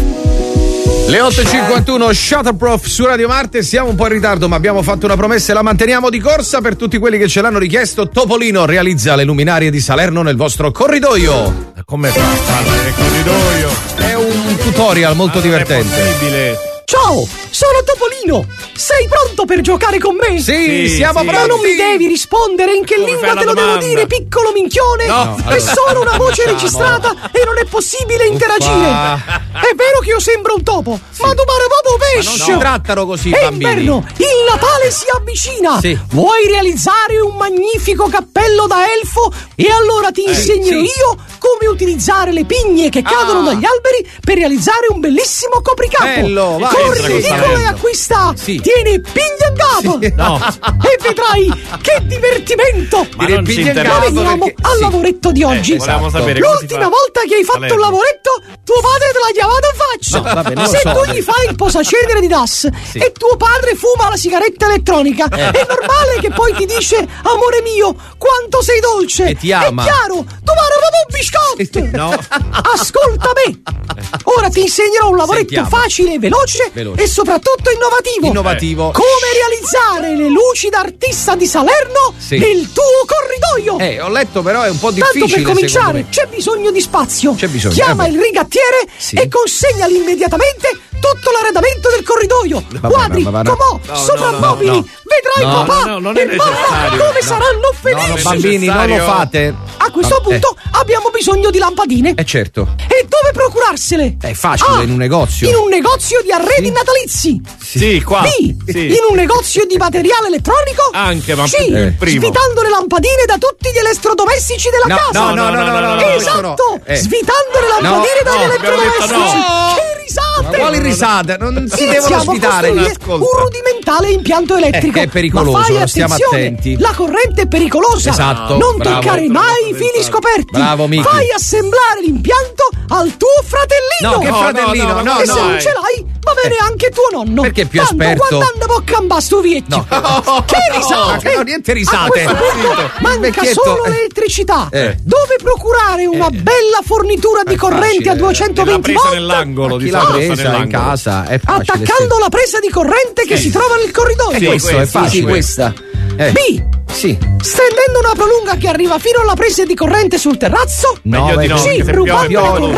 Le otto e cinquantuno, Shatterproof su Radio Marte. Siamo un po' in ritardo, ma abbiamo fatto una promessa e la manteniamo di corsa. Per tutti quelli che ce l'hanno richiesto, Topolino realizza le luminarie di Salerno nel vostro corridoio. Come fa a fare il corridoio? È un tutorial molto ah, divertente. È possibile. Ciao, sono Topolino. Sei pronto per giocare con me? Sì, sì siamo sì. pronti. Ma non mi devi rispondere in che Come lingua te lo domanda? Devo dire, piccolo minchione? No, è allora, solo una voce facciamo. registrata e non è possibile Uffa. interagire. È vero che io sembro un topo, sì. ma tu pare proprio pesce. Ma non si trattano così, è bambini. inverno, il Natale si avvicina. Sì. Vuoi realizzare un magnifico cappello da elfo? E allora ti eh, insegnerò sì. io come utilizzare le pigne che cadono ah. dagli alberi per realizzare un bellissimo copricapo. Bello, vai. Corri in edicola e acquista. Sì. Tieni piglia in capo. Sì. No. E vedrai che divertimento. Ma non ci interessa. Veniamo perché... al sì. lavoretto di oggi. Eh, esatto. sapere L'ultima volta che hai fatto Palermo. un lavoretto, tuo padre te l'ha chiamato in faccia. No, vabbè, Se so, tu beh. gli fai il posacenere di D A S sì. e tuo padre fuma la sigaretta elettronica, eh. è normale che poi ti dice: amore mio, quanto sei dolce. E ti ama. È chiaro, tu pare proprio un biscotto. No. Ascolta me. Ora ti insegnerò un lavoretto Sentiamo. facile e veloce, veloce e soprattutto innovativo. Innovativo. Come realizzare le luci d'artista di Salerno sì. nel tuo corridoio. Eh, ho letto, però è un po' difficile. Tanto per cominciare c'è bisogno di spazio. C'è bisogno. Chiama eh il rigattiere sì. e consegnali immediatamente tutto l'arredamento del corridoio. Vabbè, Quadri, ma, ma, ma, comò, no, soprammobili. no, no, no. Vedrai no, papà no, no, non è e mamma necessario. come no. saranno felici. No, no, bambini, non lo fate. A questo no, punto eh. abbiamo bisogno di lampadine. Eh certo. E dove procurarsele? È facile, A, in un negozio. In un negozio di arredi sì. natalizi. Sì, sì qua. B, sì. in un negozio di materiale elettronico. Anche, ma C, eh. primo. svitando le lampadine da tutti gli elettrodomestici della no, casa. No, no, no, no, no, no Esatto, no, eh. svitando le lampadine no, dagli no, elettrodomestici. No. Che risate! Ma quali risate? Non si Iniziamo devono svitare. a costruire un rudimentale impianto elettrico. Eh, che è pericoloso, ma fai stiamo attenzione, attenti. La corrente è pericolosa. Esatto. Non bravo. toccare mai i fili scoperti. Bravo, Miki. Fai assemblare l'impianto al tuo fratellino. No, che fratellino? No, no, e no, se no, non eh. ce l'hai, va bene Eh. anche tuo nonno. Perché è più Tanto esperto? guardando bocca a basto vecchio. No. Che risate? No, niente risate. A questo punto Il manca vecchietto. solo l'elettricità. Eh. Dove procurare una Eh. bella fornitura di È corrente facile. a duecentoventi presa volt? nell'angolo Chi di l'ha solito presa nell'angolo. in casa? È facile. Attaccando sì. la presa di corrente che Sì. si trova nel corridoio. Eh, questo è facile. Sì, questa. Eh. B. Sì. Stendendo una prolunga che arriva fino alla presa di corrente sul terrazzo. No, Meglio di no, Sì, perché se rubando piove la piove. corrente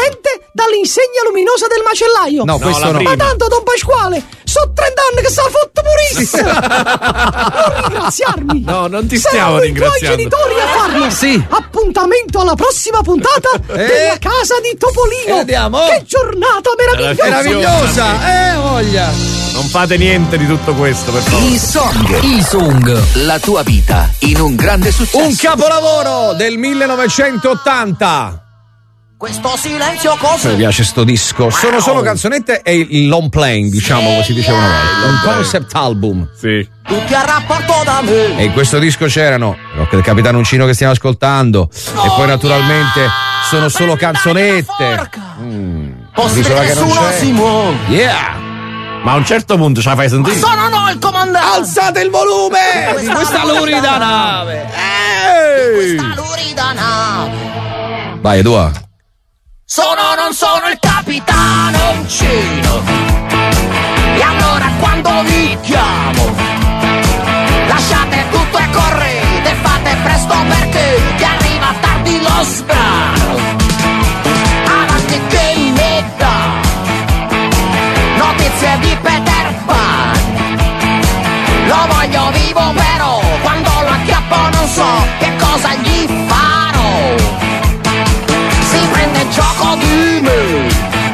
dall'insegna luminosa del macellaio. No, questo no. Ma tanto, Don Pasquale, sono trenta anni che sta fotta purissima. Non ringraziarmi. No, non ti stiamo Saranno ringraziando. i tuoi genitori a farlo. Sì. Appuntamento alla prossima puntata della casa di Topolino. E andiamo. Che giornata meravigliosa. Meravigliosa. Eh, voglia. Non fate niente di tutto questo, per favore. I Song. I Song. La tua vita in un grande successo. Un capolavoro del millenovecentottanta. Questo silenzio così. Mi piace sto disco. Wow. Sono solo canzonette e il long playing, diciamo, come si diceva una volta. Un concept album. Sì. Tutti a rapporto da me. E in questo disco c'erano il Capitano Uncino che stiamo ascoltando. Oh, e poi naturalmente yeah, sono solo canzonette. Mm. L'isola che non c'è. Si muove. Yeah. Ma a un certo punto ce la fai sentire. Ma sono no il comandante. Alzate il volume di questa lurida nave. Ehi. Questa lurida nave. Vai, Edua. Sono o non sono il Capitano Uncino. E allora quando vi chiamo, lasciate tutto e correte, fate presto perché ti arriva tardi lo sbrano. Avanti che ne dà notizie di Peter Pan. Lo voglio vivo però, quando lo acchiappo non so che cosa gli farò. Si prende gioco di me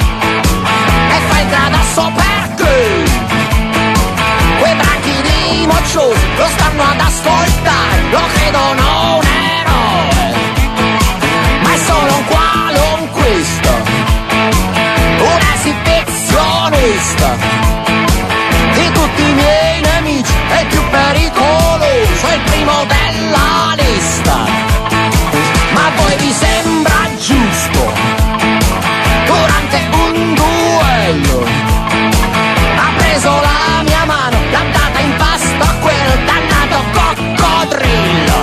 e fa il gradasso perché quei branchi di mocciosi lo stanno ad ascoltare, lo credono un eroe, ma è solo un qualunquista, un esibizionista. Di tutti i miei nemici è il più pericoloso, è il primo della lista. Ma a voi vi sembra giusto, durante un duello ha preso la mia mano, l'ha data in pasto a quel dannato coccodrillo,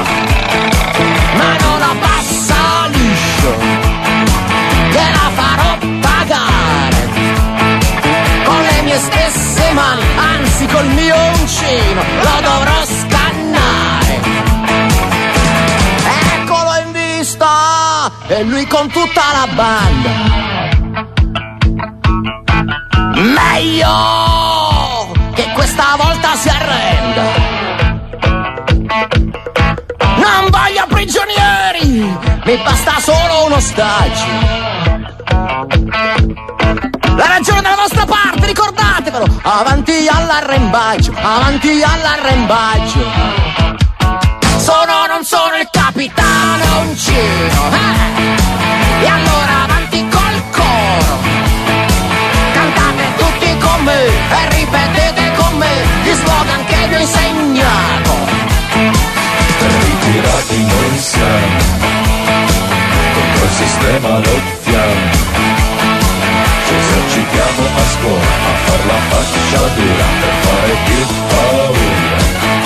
ma non la passa liscio, gliela farò pagare con le mie stesse mani, anzi col mio uncino lo dovrò scannare. Eccolo in vista e lui con tutta la banda. Meglio che questa volta si arrenda. Non voglio prigionieri, mi basta solo un ostaggio. La ragione della vostra parte, ricordatevelo. Avanti all'arrembaggio, avanti all'arrembaggio. Sono o non sono il Capitano Uncino, eh? E allora avanti col coro. Cantate tutti con me e ripetete con me gli slogan che vi ho insegnato. Ritirati noi siamo, contro il sistema lottiamo. Ci esercitiamo a scuola a far la faccia dura per fare più paura.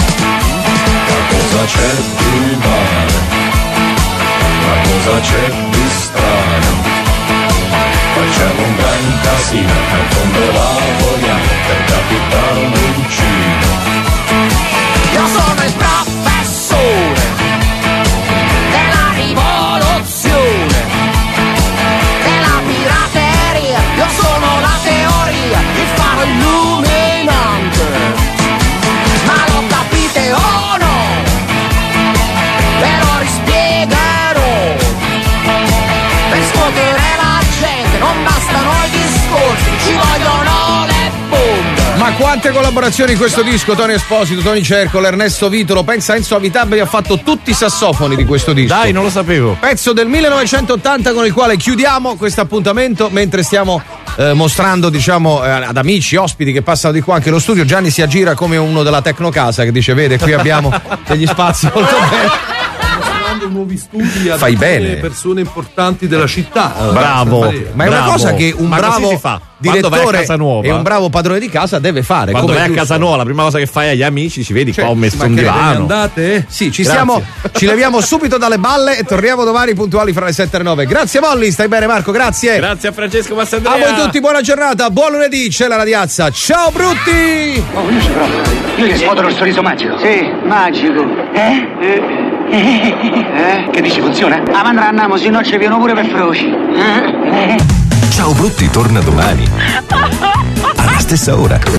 Cosa c'è di male? Ma cosa c'è di strano? Facciamo un gran casino, nel fondo lavoriamo per Capitano Uncino. Io sono il professore della rivoluzione, della pirateria. Io sono la teoria, il faro illuminante. Ma lo capite o no? Ve lo rispiegherò. Per scuotere la gente non bastano i discorsi, ci vogliono le bombe. Ma quante collaborazioni in questo disco? Tony Esposito, Tony Cercolo, Ernesto Vitolo. Pensa Enzo Avitabili ha fatto tutti i sassofoni di questo disco. Dai, non lo sapevo. Pezzo del millenovecentottanta con il quale chiudiamo questo appuntamento mentre stiamo eh, mostrando, diciamo, eh, ad amici, ospiti che passano di qua anche lo studio. Gianni si aggira come uno della Tecnocasa che dice: vede, qui abbiamo degli spazi molto belli. Nuovi studi ad Fai bene. persone importanti della città. Bravo, ma è una bravo. cosa che un Ma così bravo si fa. Quando vai a direttore casa nuova, e un bravo padrone di casa deve fare. Quando come vai a giusto. casa nuova, la prima cosa che fai agli amici, ci vedi, Cioè, qua ho messo ma un che divano. Andate? Sì, ci Grazie. siamo, ci leviamo subito dalle balle e torniamo domani puntuali fra le sette e le nove. Grazie Molly, stai bene Marco, grazie. Grazie a Francesco Massandrea. A voi tutti buona giornata, buon lunedì, c'è la radiazza. Ciao brutti! Oh, io ci provo. Io gli scuotono il sorriso magico. Sì, magico. Eh? Eh? Che dici, funziona? Ah, ma andiamo, se no ci viene pure per froci. Eh? Ciao Brutti torna domani alla stessa ora.